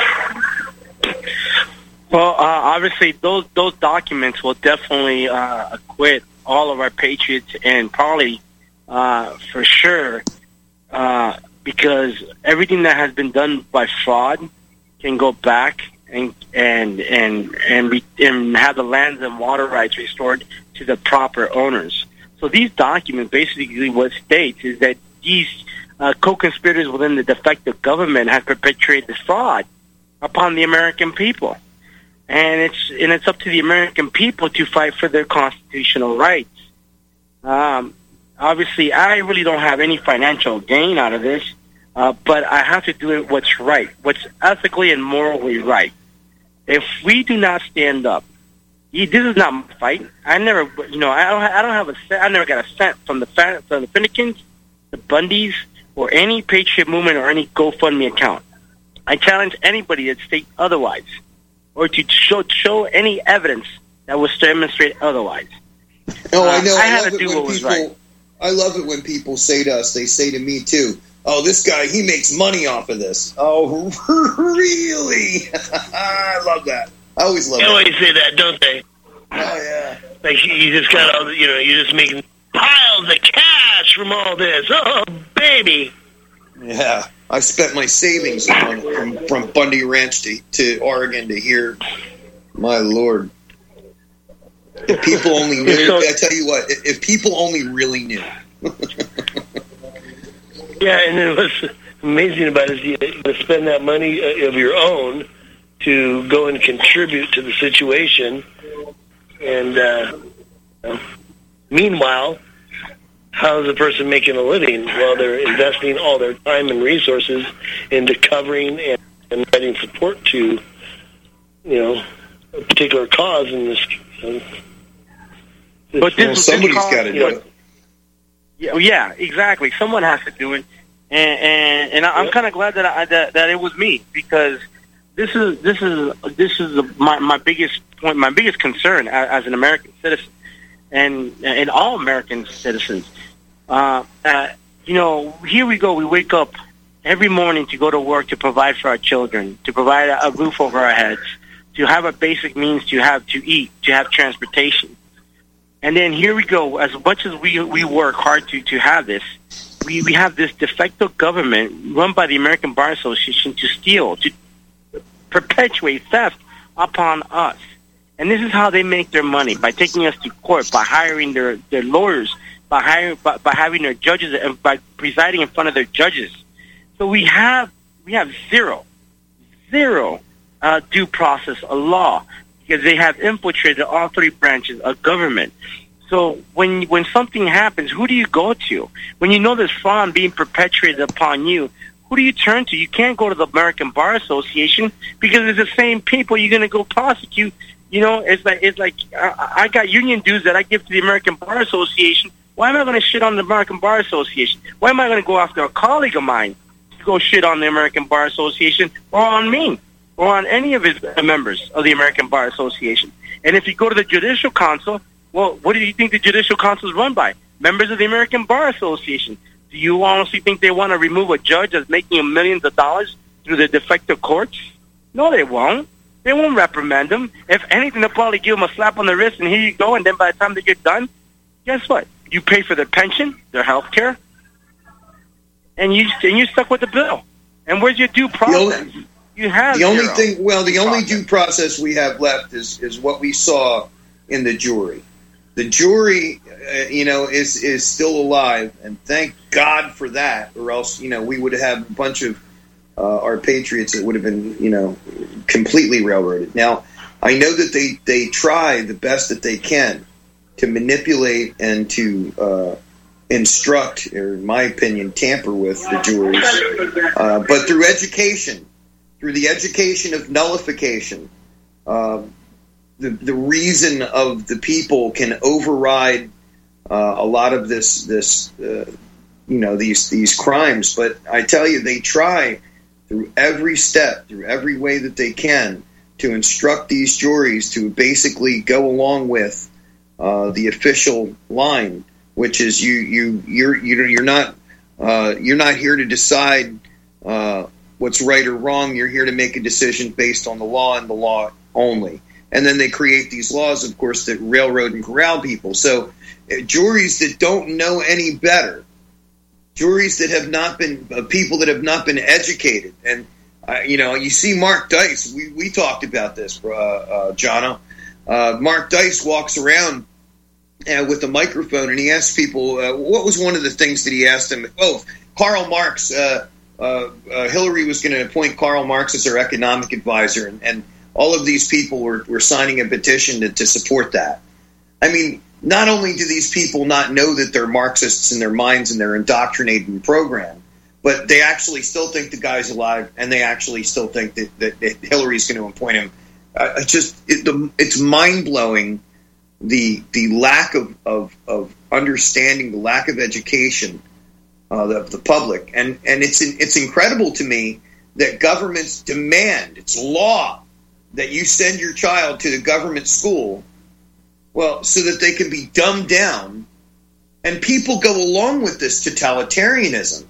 S3: Well, uh, obviously, those those documents will definitely uh, acquit all of our patriots, and probably uh, for sure, uh, because everything that has been done by fraud can go back and and and and, be, and have the lands and water rights restored to the proper owners. So these documents basically what states is that these uh, co-conspirators within the defective government have perpetrated fraud upon the American people. And it's and it's up to the American people to fight for their constitutional rights. Um, obviously, I really don't have any financial gain out of this, uh, but I have to do it what's right, what's ethically and morally right. If we do not stand up, this is not my fight. I never, you know, I don't, I don't have a cent. I never got a cent from the from the Finnegans, the Bundys, or any Patriot Movement or any GoFundMe account. I challenge anybody that state otherwise, or to show show any evidence that was demonstrate otherwise.
S2: No, I know.
S3: Uh, I,
S2: I
S3: had
S2: love
S3: to
S2: it
S3: do
S2: when
S3: what was
S2: people.
S3: right.
S2: I love it when people say to us. They say to me too. Oh, this guy, he makes money off of this. Oh, really? I love that. I always love
S1: They
S2: that.
S1: always say that, don't they?
S2: Oh, yeah.
S1: Like, you just got all the, you know, you're just making piles of cash from all this. Oh, baby.
S2: Yeah. I spent my savings on it from, from Bundy Ranch to, to Oregon to here. My Lord. If people only knew.
S1: So-
S2: I tell you what, if, if people only really knew.
S1: Yeah, and then what's amazing about it is you, you spend that money of your own to go and contribute to the situation. And uh, meanwhile, how is a person making a living while they're investing all their time and resources into covering and, and providing support to, you know, a particular cause in this? You know,
S3: But this,
S2: well, somebody's
S3: this cause,
S2: got to
S3: you
S2: do
S3: know,
S2: it.
S3: Yeah, yeah, exactly. Someone has to do it, and and, and I'm kind of glad that I that, that it was me, because this is this is this is my my biggest point, my biggest concern as, as an American citizen, and and all American citizens. Uh, uh, you know, here we go. We wake up every morning to go to work to provide for our children, to provide a, a roof over our heads, to have a basic means to have to eat, to have transportation. And then here we go. As much as we we work hard to, to have this, we, we have this de facto government run by the American Bar Association to steal, to perpetuate theft upon us. And this is how they make their money, by taking us to court, by hiring their, their lawyers, by hiring, by, by having their judges, and by presiding in front of their judges. So we have we have zero, zero uh, due process of law, because they have infiltrated all three branches of government. So when when something happens, who do you go to? When you know there's fraud being perpetrated upon you, who do you turn to? You can't go to the American Bar Association, because it's the same people you're going to go prosecute. You know, it's like it's like I, I got union dues that I give to the American Bar Association. Why am I going to shit on the American Bar Association? Why am I going to go after a colleague of mine to go shit on the American Bar Association, or on me, or on any of his members of the American Bar Association? And if you go to the Judicial Council, well, what do you think the Judicial Council is run by? Members of the American Bar Association. Do you honestly think they want to remove a judge that's making millions of dollars through the defective courts? No, they won't. They won't reprimand them. If anything, they'll probably give them a slap on the wrist, and here you go, and then by the time they get done, guess what? You pay for their pension, their health care, and, you, and you're stuck with the bill. And where's your due process?
S2: The only,
S3: you have
S2: the only
S3: zero
S2: thing. Well, the only
S3: process.
S2: due process we have left is is what we saw in the jury. The jury, uh, you know, is is still alive, and thank God for that. Or else, you know, we would have a bunch of uh, our patriots that would have been, you know, completely railroaded. Now, I know that they they try the best that they can to manipulate and to uh, instruct, or in my opinion, tamper with the juries. Uh, but through education, through the education of nullification, uh, the the reason of the people can override uh, a lot of this this uh, you know these these crimes. But I tell you, they try through every step, through every way that they can, to instruct these juries to basically go along with uh, the official line, which is you you you're you're, you're not uh, you're not here to decide uh, what's right or wrong. You're here to make a decision based on the law and the law only. And then they create these laws, of course, that railroad and corral people. So uh, juries that don't know any better, juries that have not been uh, people that have not been educated, and uh, you know, you see Mark Dice. We we talked about this, uh, uh, Jono. Uh, Mark Dice walks around uh, with a microphone, and he asks people, uh, what was one of the things that he asked them? Oh, Karl Marx. Uh, uh, uh, Hillary was going to appoint Karl Marx as her economic advisor, and, and all of these people were, were signing a petition to, to support that. I mean, not only do these people not know that they're Marxists in their minds and they're indoctrinated and programmed, but they actually still think the guy's alive, and they actually still think that, that, that Hillary's going to appoint him. Uh, it's just it, the, it's mind-blowing, the the lack of, of, of understanding, the lack of education uh, of the public. And, and it's it's incredible to me that governments demand, it's law, that you send your child to the government school, well, so that they can be dumbed down, and people go along with this totalitarianism.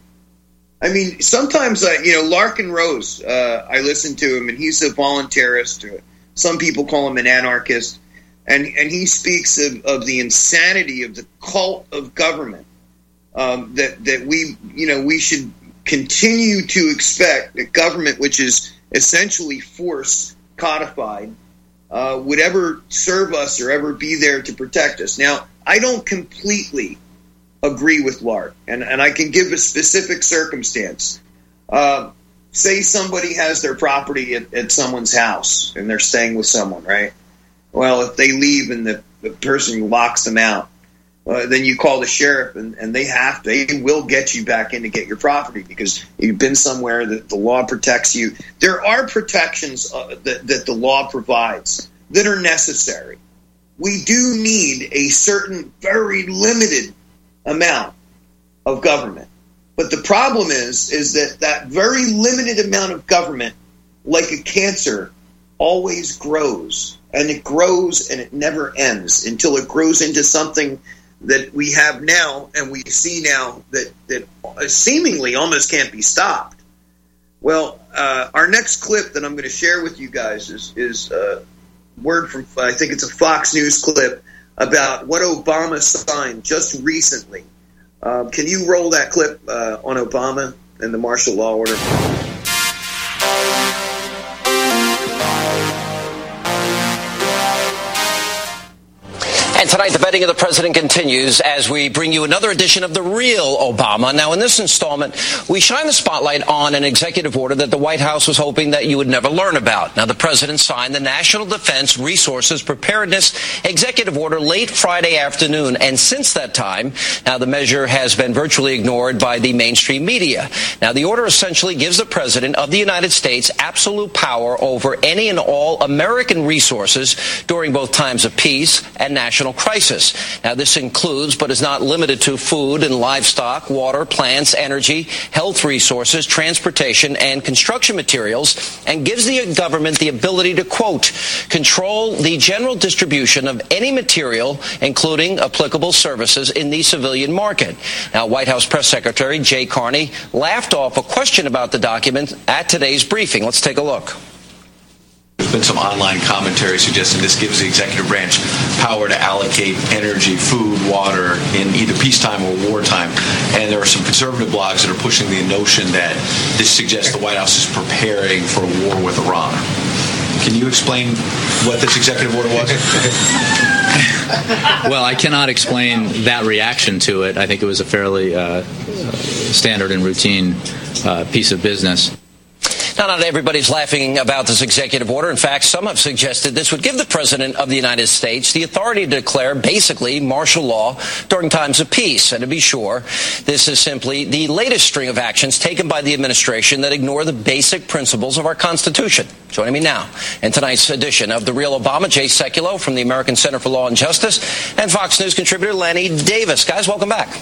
S2: I mean, sometimes, I, you know, Larkin Rose, uh, I listen to him, and he's a voluntarist. Some people call him an anarchist, and, and he speaks of, of the insanity of the cult of government, um, that, that we, you know, we should continue to expect that government, which is essentially force codified, uh, would ever serve us or ever be there to protect us. Now, I don't completely agree with Lark, and, and I can give a specific circumstance. Uh, say somebody has their property at, at someone's house, and they're staying with someone, right? Well, if they leave and the, the person locks them out, uh, then you call the sheriff, and, and they have they will get you back in to get your property because you've been somewhere that the law protects you. There are protections uh, that, that the law provides that are necessary. We do need a certain very limited amount of government. But the problem is, is that that very limited amount of government, like a cancer, always grows. And it grows and it never ends until it grows into something that we have now and we see now that, that seemingly almost can't be stopped. Well, uh, our next clip that I'm going to share with you guys is, is a word from, I think it's a Fox News clip, about what Obama signed just recently. Uh, can you roll that clip uh, on Obama and the martial law order?
S15: And tonight, the betting of the president continues as we bring you another edition of The Real Obama. Now, in this installment, we shine the spotlight on an executive order that the White House was hoping that you would never learn about. Now, the president signed the National Defense Resources Preparedness Executive Order late Friday afternoon. And since that time, now the measure has been virtually ignored by the mainstream media. Now, the order essentially gives the president of the United States absolute power over any and all American resources during both times of peace and national crisis. Now, this includes, but is not limited to, food and livestock, water, plants, energy, health resources, transportation, and construction materials, and gives the government the ability to, quote, control the general distribution of any material, including applicable services, in the civilian market. Now, White House Press Secretary Jay Carney laughed off a question about the document at today's briefing. Let's take a look.
S16: There's been some online commentary suggesting this gives the executive branch power to allocate energy, food, water in either peacetime or wartime. And there are some conservative blogs that are pushing the notion that this suggests the White House is preparing for a war with Iran. Can you explain what this executive order was?
S17: Well, I cannot explain that reaction to it. I think it was a fairly uh, standard and routine uh, piece of business.
S15: Now, not everybody's laughing about this executive order. In fact, some have suggested this would give the president of the United States the authority to declare basically martial law during times of peace. And to be sure, this is simply the latest string of actions taken by the administration that ignore the basic principles of our Constitution. Joining me now in tonight's edition of The Real Obama, Jay Sekulow from the American Center for Law and Justice, and Fox News contributor Lanny Davis. Guys, welcome back.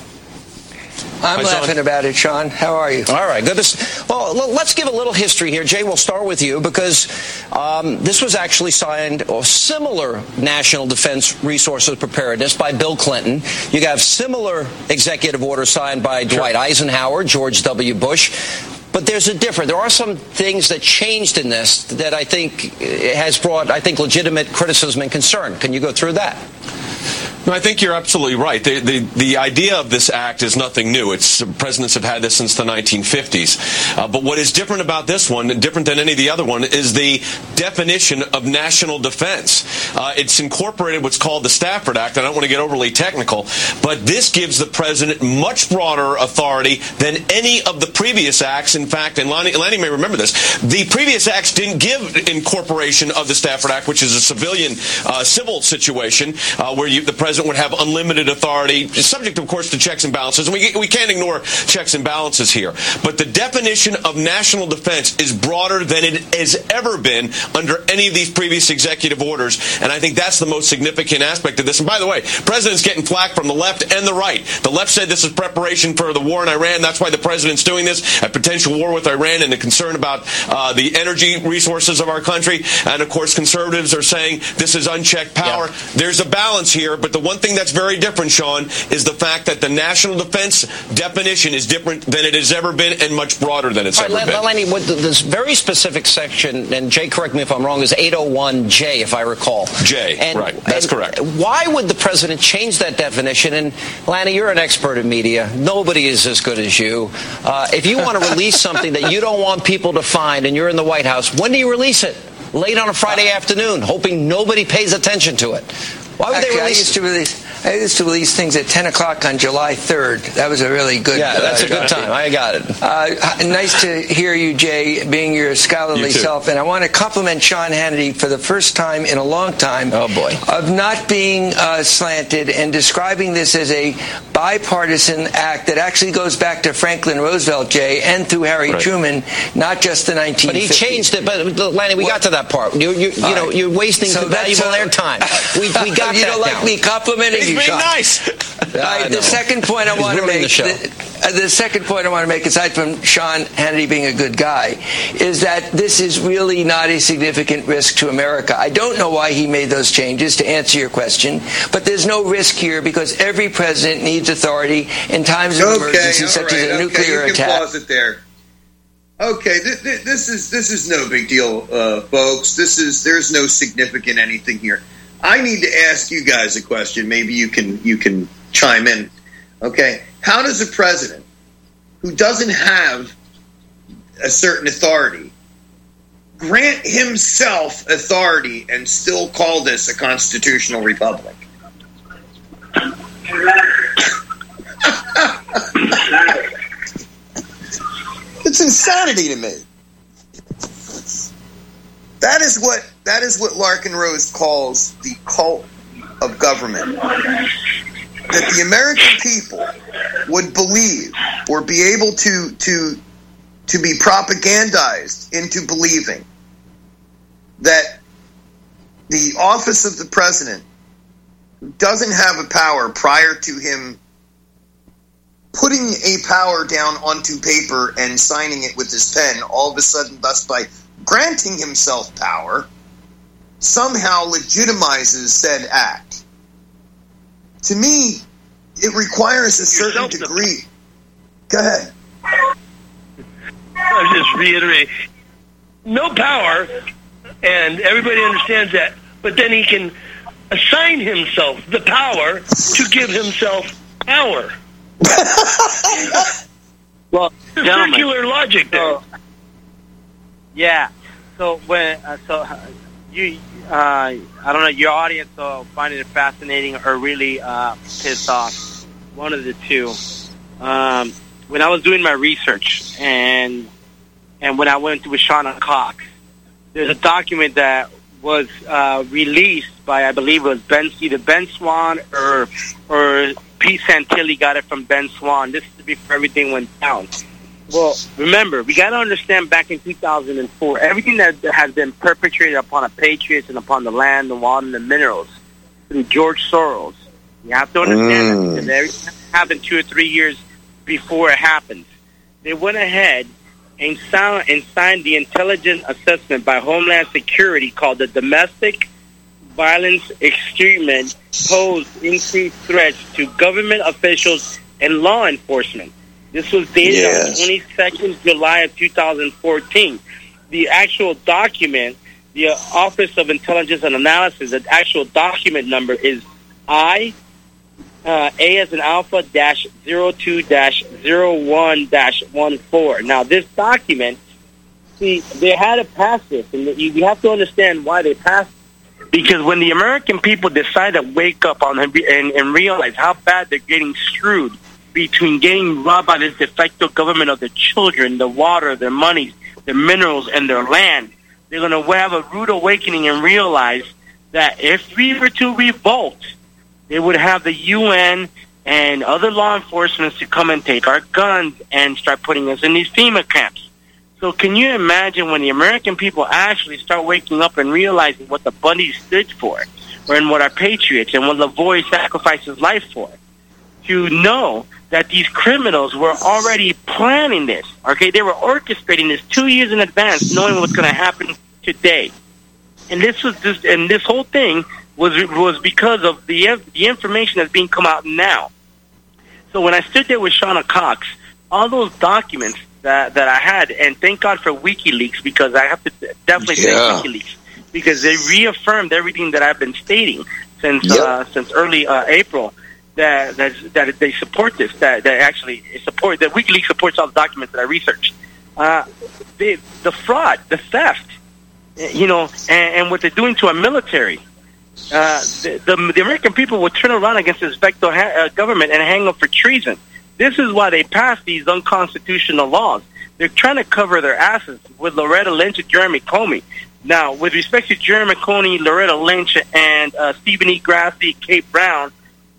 S18: I'm
S15: Hi,
S18: laughing about it, Sean. How are you?
S15: All right, good. Well, let's give a little history here. Jay, we'll start with you because um, this was actually signed, or similar National Defense Resources Preparedness by Bill Clinton. You have similar executive orders signed by sure. Dwight Eisenhower, George W. Bush. But there's a difference. There are some things that changed in this that I think has brought, I think, legitimate criticism and concern. Can you go through that?
S19: No, I think you're absolutely right. The, the, the idea of this act is nothing new. It's presidents have had this since the nineteen fifties. Uh, but what is different about this one, different than any of the other one, is the definition of national defense. Uh, it's incorporated what's called the Stafford Act. I don't want to get overly technical, but this gives the president much broader authority than any of the previous acts. In fact, and Lanny, Lanny may remember this, the previous acts didn't give incorporation of the Stafford Act, which is a civilian, uh, civil situation uh, where you, the president would have unlimited authority, subject, of course, to checks and balances. And we, we can't ignore checks and balances here. But the definition of national defense is broader than it has ever been under any of these previous executive orders. And I think that's the most significant aspect of this. And by the way, president's getting flack from the left and the right. The left said this is preparation for the war in Iran. That's why the president's doing this, a potential war with Iran and the concern about uh, the energy resources of our country. And, of course, conservatives are saying this is unchecked power. Yeah. There's a balance here, but the one thing that's very different, Sean, is the fact that the national defense definition is different than it has ever been and much broader than it's
S15: All right,
S19: ever been.
S15: Lenny, what the, this very specific section, and Jay, correct me if I'm wrong, is eight oh one J, if I recall.
S19: J,
S15: and,
S19: right. That's
S15: and
S19: correct.
S15: Why would the president change that definition? And, Lanny, you're an expert in media. Nobody is as good as you. Uh, if you want to release something that you don't want people to find and you're in the White House, when do you release it? Late on a Friday uh, afternoon, hoping nobody pays attention to it. Why would
S18: Actually,
S15: they release?
S18: I used to release. I used to release things at ten o'clock on July third. That was a really good.
S15: Yeah, that's uh, a good time. I got it.
S18: Uh, nice to hear you, Jay, being your scholarly you self. And I want to compliment Sean Hannity for the first time in a long time.
S15: Oh boy,
S18: of not being uh, slanted and describing this as a bipartisan act that actually goes back to Franklin Roosevelt, Jay, and through Harry right. Truman, not just the nineteen fifties.
S15: But he changed it. But Lanny, we well, got to that part. You, you, you know, right. you're wasting so valuable uh, airtime. We, we got
S18: you
S15: that.
S18: You don't like
S15: now.
S18: me complimenting
S19: He's
S18: you,
S19: being
S18: Sean.
S19: nice.
S18: Uh, the second point I want to make, the, uh, the second point I want to make, aside from Sean Hannity being a good guy, is that this is really not a significant risk to America. I don't know why he made those changes, to answer your question, but there's no risk here because every president needs authority in times of
S2: okay,
S18: emergency, such
S2: right,
S18: as a
S2: okay,
S18: nuclear
S2: you can
S18: attack.
S2: Pause it there. Okay, th- th- this is this is no big deal, uh, folks. This is there's no significant anything here. I need to ask you guys a question. Maybe you can you can chime in. Okay, how does a president who doesn't have a certain authority grant himself authority and still call this a constitutional republic? It's insanity to me. That is what that is what Larkin Rose calls the cult of government. That the American people would believe or be able to to to be propagandized into believing that the office of the president doesn't have a power prior to him putting a power down onto paper and signing it with his pen, all of a sudden, thus by granting himself power, somehow legitimizes said act. To me, it requires a certain degree. Go ahead.
S1: I'll just reiterate. No power, and everybody understands that, but then he can assign himself the power to give himself power.
S3: Well,
S1: the
S3: gentlemen,
S1: circular logic there.
S3: So, yeah. So when uh, so uh, you uh, I don't know, your audience will find it fascinating or really uh, pissed off. One of the two. Um, when I was doing my research and and when I went with Shauna Cox, there's a document that was uh, released by, I believe it was Ben, either Ben Swan or or Pete Santilli got it from Ben Swan. This is before everything went down. Well, remember, we got to understand back in two thousand four, everything that has been perpetrated upon the patriots and upon the land, the water, and the minerals through George Soros. You have to understand mm. that because everything happened two or three years before it happened. They went ahead and signed, and signed the intelligence assessment by Homeland Security called the Domestic Violence Extremement Posed Increased Threats to Government Officials and Law Enforcement. This was dated yes. on the twenty-second of July of two thousand fourteen. The actual document, the Office of Intelligence and Analysis, the actual document number is I, uh, A as in Alpha, dash zero two dash zero one dash one four. Now, this document, see, they had to pass this, and you have to understand why they passed it. Because when the American people decide to wake up on and, and realize how bad they're getting screwed between getting robbed by this de facto government of their children, the water, their money, their minerals, and their land, they're going to have a rude awakening and realize that if we were to revolt, they would have the U N and other law enforcement to come and take our guns and start putting us in these FEMA camps. So can you imagine when the American people actually start waking up and realizing what the Bundys stood for, and what our patriots and what Lavoie sacrificed his life for, to know that these criminals were already planning this, okay? They were orchestrating this two years in advance, knowing what's going to happen today. And this was this, and this whole thing was was because of the the information that's being come out now. So when I stood there with Shauna Cox, all those documents that that I had, and thank God for WikiLeaks, because I have to definitely
S2: yeah.
S3: thank WikiLeaks, because they reaffirmed everything that I've been stating since
S2: yep.
S3: uh, since early uh, April. That, that that they support this. That that actually support that WikiLeaks supports all the documents that I researched. Uh, the the fraud, the theft, you know, and, and what they're doing to our military. Uh, the, the the American people will turn around against this vector ha- uh, government and hang them for treason. This is why they passed these unconstitutional laws. They're trying to cover their asses with Loretta Lynch and Jeremy Comey. Now, with respect to Jeremy Comey, Loretta Lynch, and uh, Stephen E. Grassley, Kate Brown,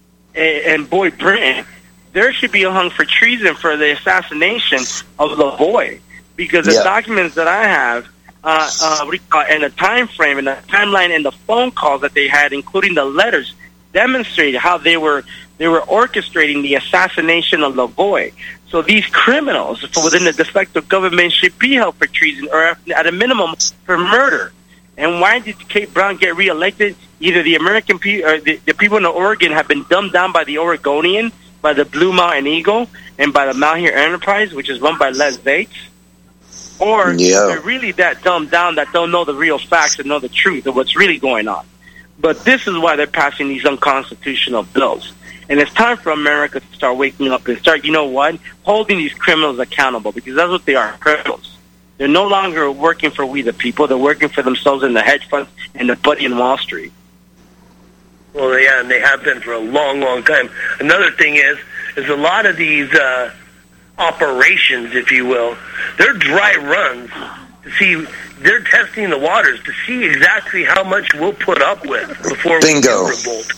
S3: and Boyd Britton, there should be a hung for treason for the assassination of Lavoie, because the yeah. documents that I have, uh, uh, and the time frame and the timeline and the phone calls that they had, including the letters, demonstrated how they were they were orchestrating the assassination of Lavoie. So these criminals within the de facto government should be held for treason, or at a minimum for murder. And why did Kate Brown get reelected? Either the American people, or the, the people in Oregon have been dumbed down by the Oregonian, by the Blue Mountain Eagle, and by the Mount Here Enterprise, which is run by Les Zates, or yeah. they're really that dumbed down that don't know the real facts and know the truth of what's really going on. But this is why they're passing these unconstitutional bills. And it's time for America to start waking up and start, you know what, holding these criminals accountable, because that's what they are, criminals. They're no longer working for we the people. They're working for themselves in the hedge funds and the buddy in Wall Street.
S1: Well, yeah, and they have been for a long, long time. Another thing is, is a lot of these uh, operations, if you will, they're dry runs to see. They're testing the waters to see exactly how much we'll put up with before
S2: Bingo.
S1: we revolt.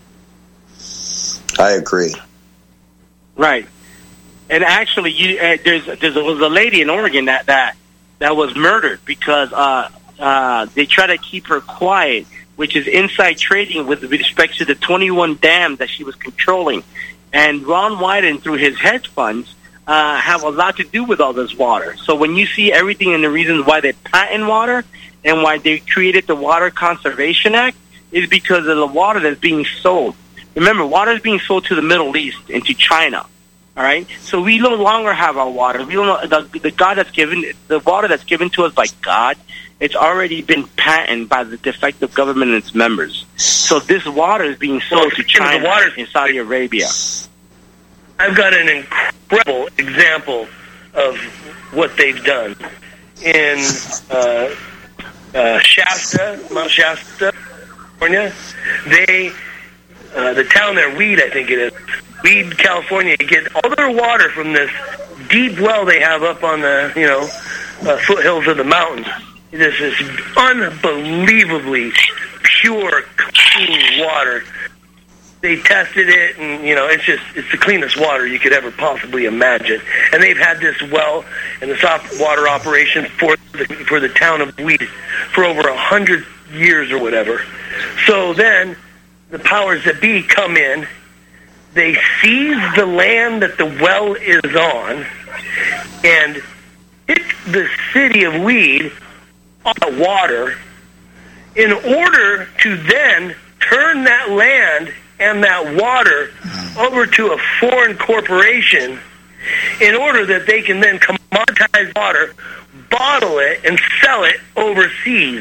S2: I agree.
S3: Right. And actually, you, uh, there's there was a lady in Oregon that that, that was murdered because uh, uh, they try to keep her quiet, which is inside trading with respect to the twenty-one dams that she was controlling. And Ron Wyden, through his hedge funds, uh, have a lot to do with all this water. So when you see everything and the reasons why they patent water and why they created the Water Conservation Act is because of the water that's being sold. Remember, water is being sold to the Middle East and to China. All right, so we no longer have our water. We don't know the, the God that's given the water that's given to us by God. It's already been patented by the defective government and its members. So this water is being sold to China and Saudi Arabia.
S1: I've got an incredible example of what they've done in uh, uh, Shasta, Mount Shasta, California. They, uh, the town there, Weed, I think it is. Weed, California, get all their water from this deep well they have up on the, you know, uh, foothills of the mountains. This is unbelievably pure, clean water. They tested it, and, you know, it's just, it's the cleanest water you could ever possibly imagine. And they've had this well and this op- water operation for the, for the town of Weed for over a hundred years or whatever. So then the powers that be come in. They seize the land that the well is on and hit the city of Weed on water in order to then turn that land and that water over to a foreign corporation in order that they can then commoditize water, bottle it, and sell it overseas.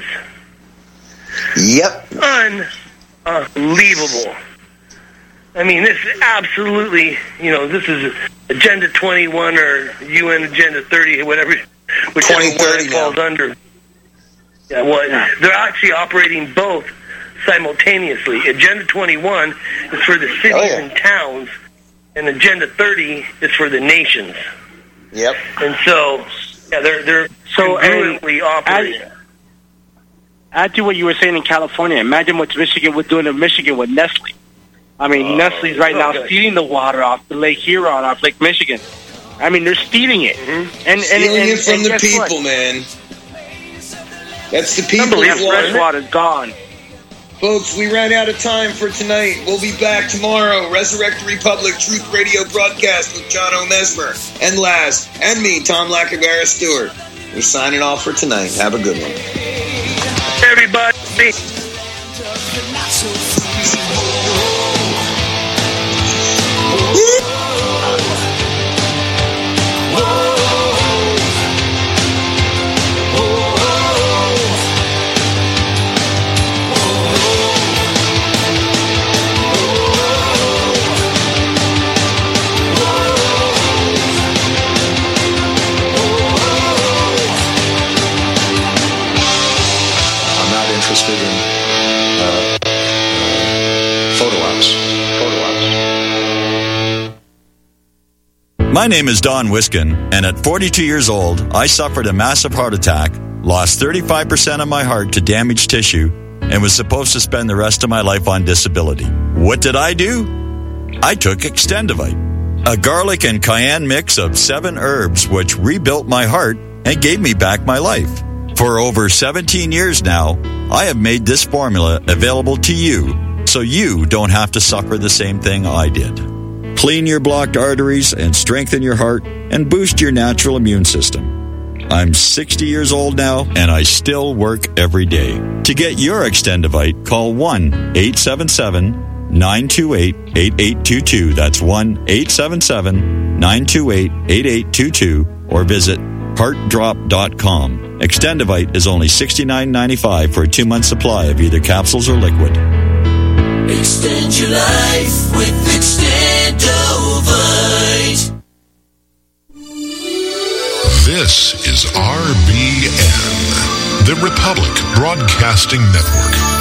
S2: Yep.
S1: Unbelievable. I mean, this is absolutely, you know, this is Agenda twenty-one or U N Agenda thirty or whatever, whichever one it falls under. Yeah, well, they're actually operating both simultaneously. Agenda twenty-one is for the cities oh, yeah. and towns, and Agenda thirty is for the nations.
S2: Yep.
S1: And so, yeah, they're they're
S3: so
S1: congruently operating.
S3: Add, add to what you were saying in California. Imagine what Michigan was doing in Michigan with Nestle. I mean, oh, Nestle's right now
S1: okay.
S3: stealing the water off the Lake Huron, off Lake Michigan. I mean, they're stealing it.
S2: Mm-hmm.
S3: And, and,
S2: stealing
S3: and,
S2: it from
S3: and
S2: the people,
S3: what?
S2: man. That's the people.
S3: That fresh water's gone.
S2: Folks, we ran out of time for tonight. We'll be back tomorrow. Resurrect the Republic Truth Radio broadcast with John O. Mesmer and Laz and me, Tom Lacagara Stewart. We're signing off for tonight. Have a good one.
S1: Everybody.
S16: Interested in uh, uh, photo ops. Photo ops.
S20: My name is Don Wiskin, and at forty-two years old, I suffered a massive heart attack, lost thirty-five percent of my heart to damaged tissue, and was supposed to spend the rest of my life on disability. What did I do? I took Extendivite, a garlic and cayenne mix of seven herbs which rebuilt my heart and gave me back my life. For over seventeen years now, I have made this formula available to you so you don't have to suffer the same thing I did. Clean your blocked arteries and strengthen your heart and boost your natural immune system. I'm sixty years old now and I still work every day. To get your Extendivite, call one eight seven seven, nine two eight, eight eight two two. That's one eight seven seven, nine two eight, eight eight two two or visit heart drop dot com. Extendivite is only sixty-nine ninety-five for a two-month supply of either capsules or liquid.
S9: Extend your life with Extendovite.
S12: This is R B N, the Republic Broadcasting Network.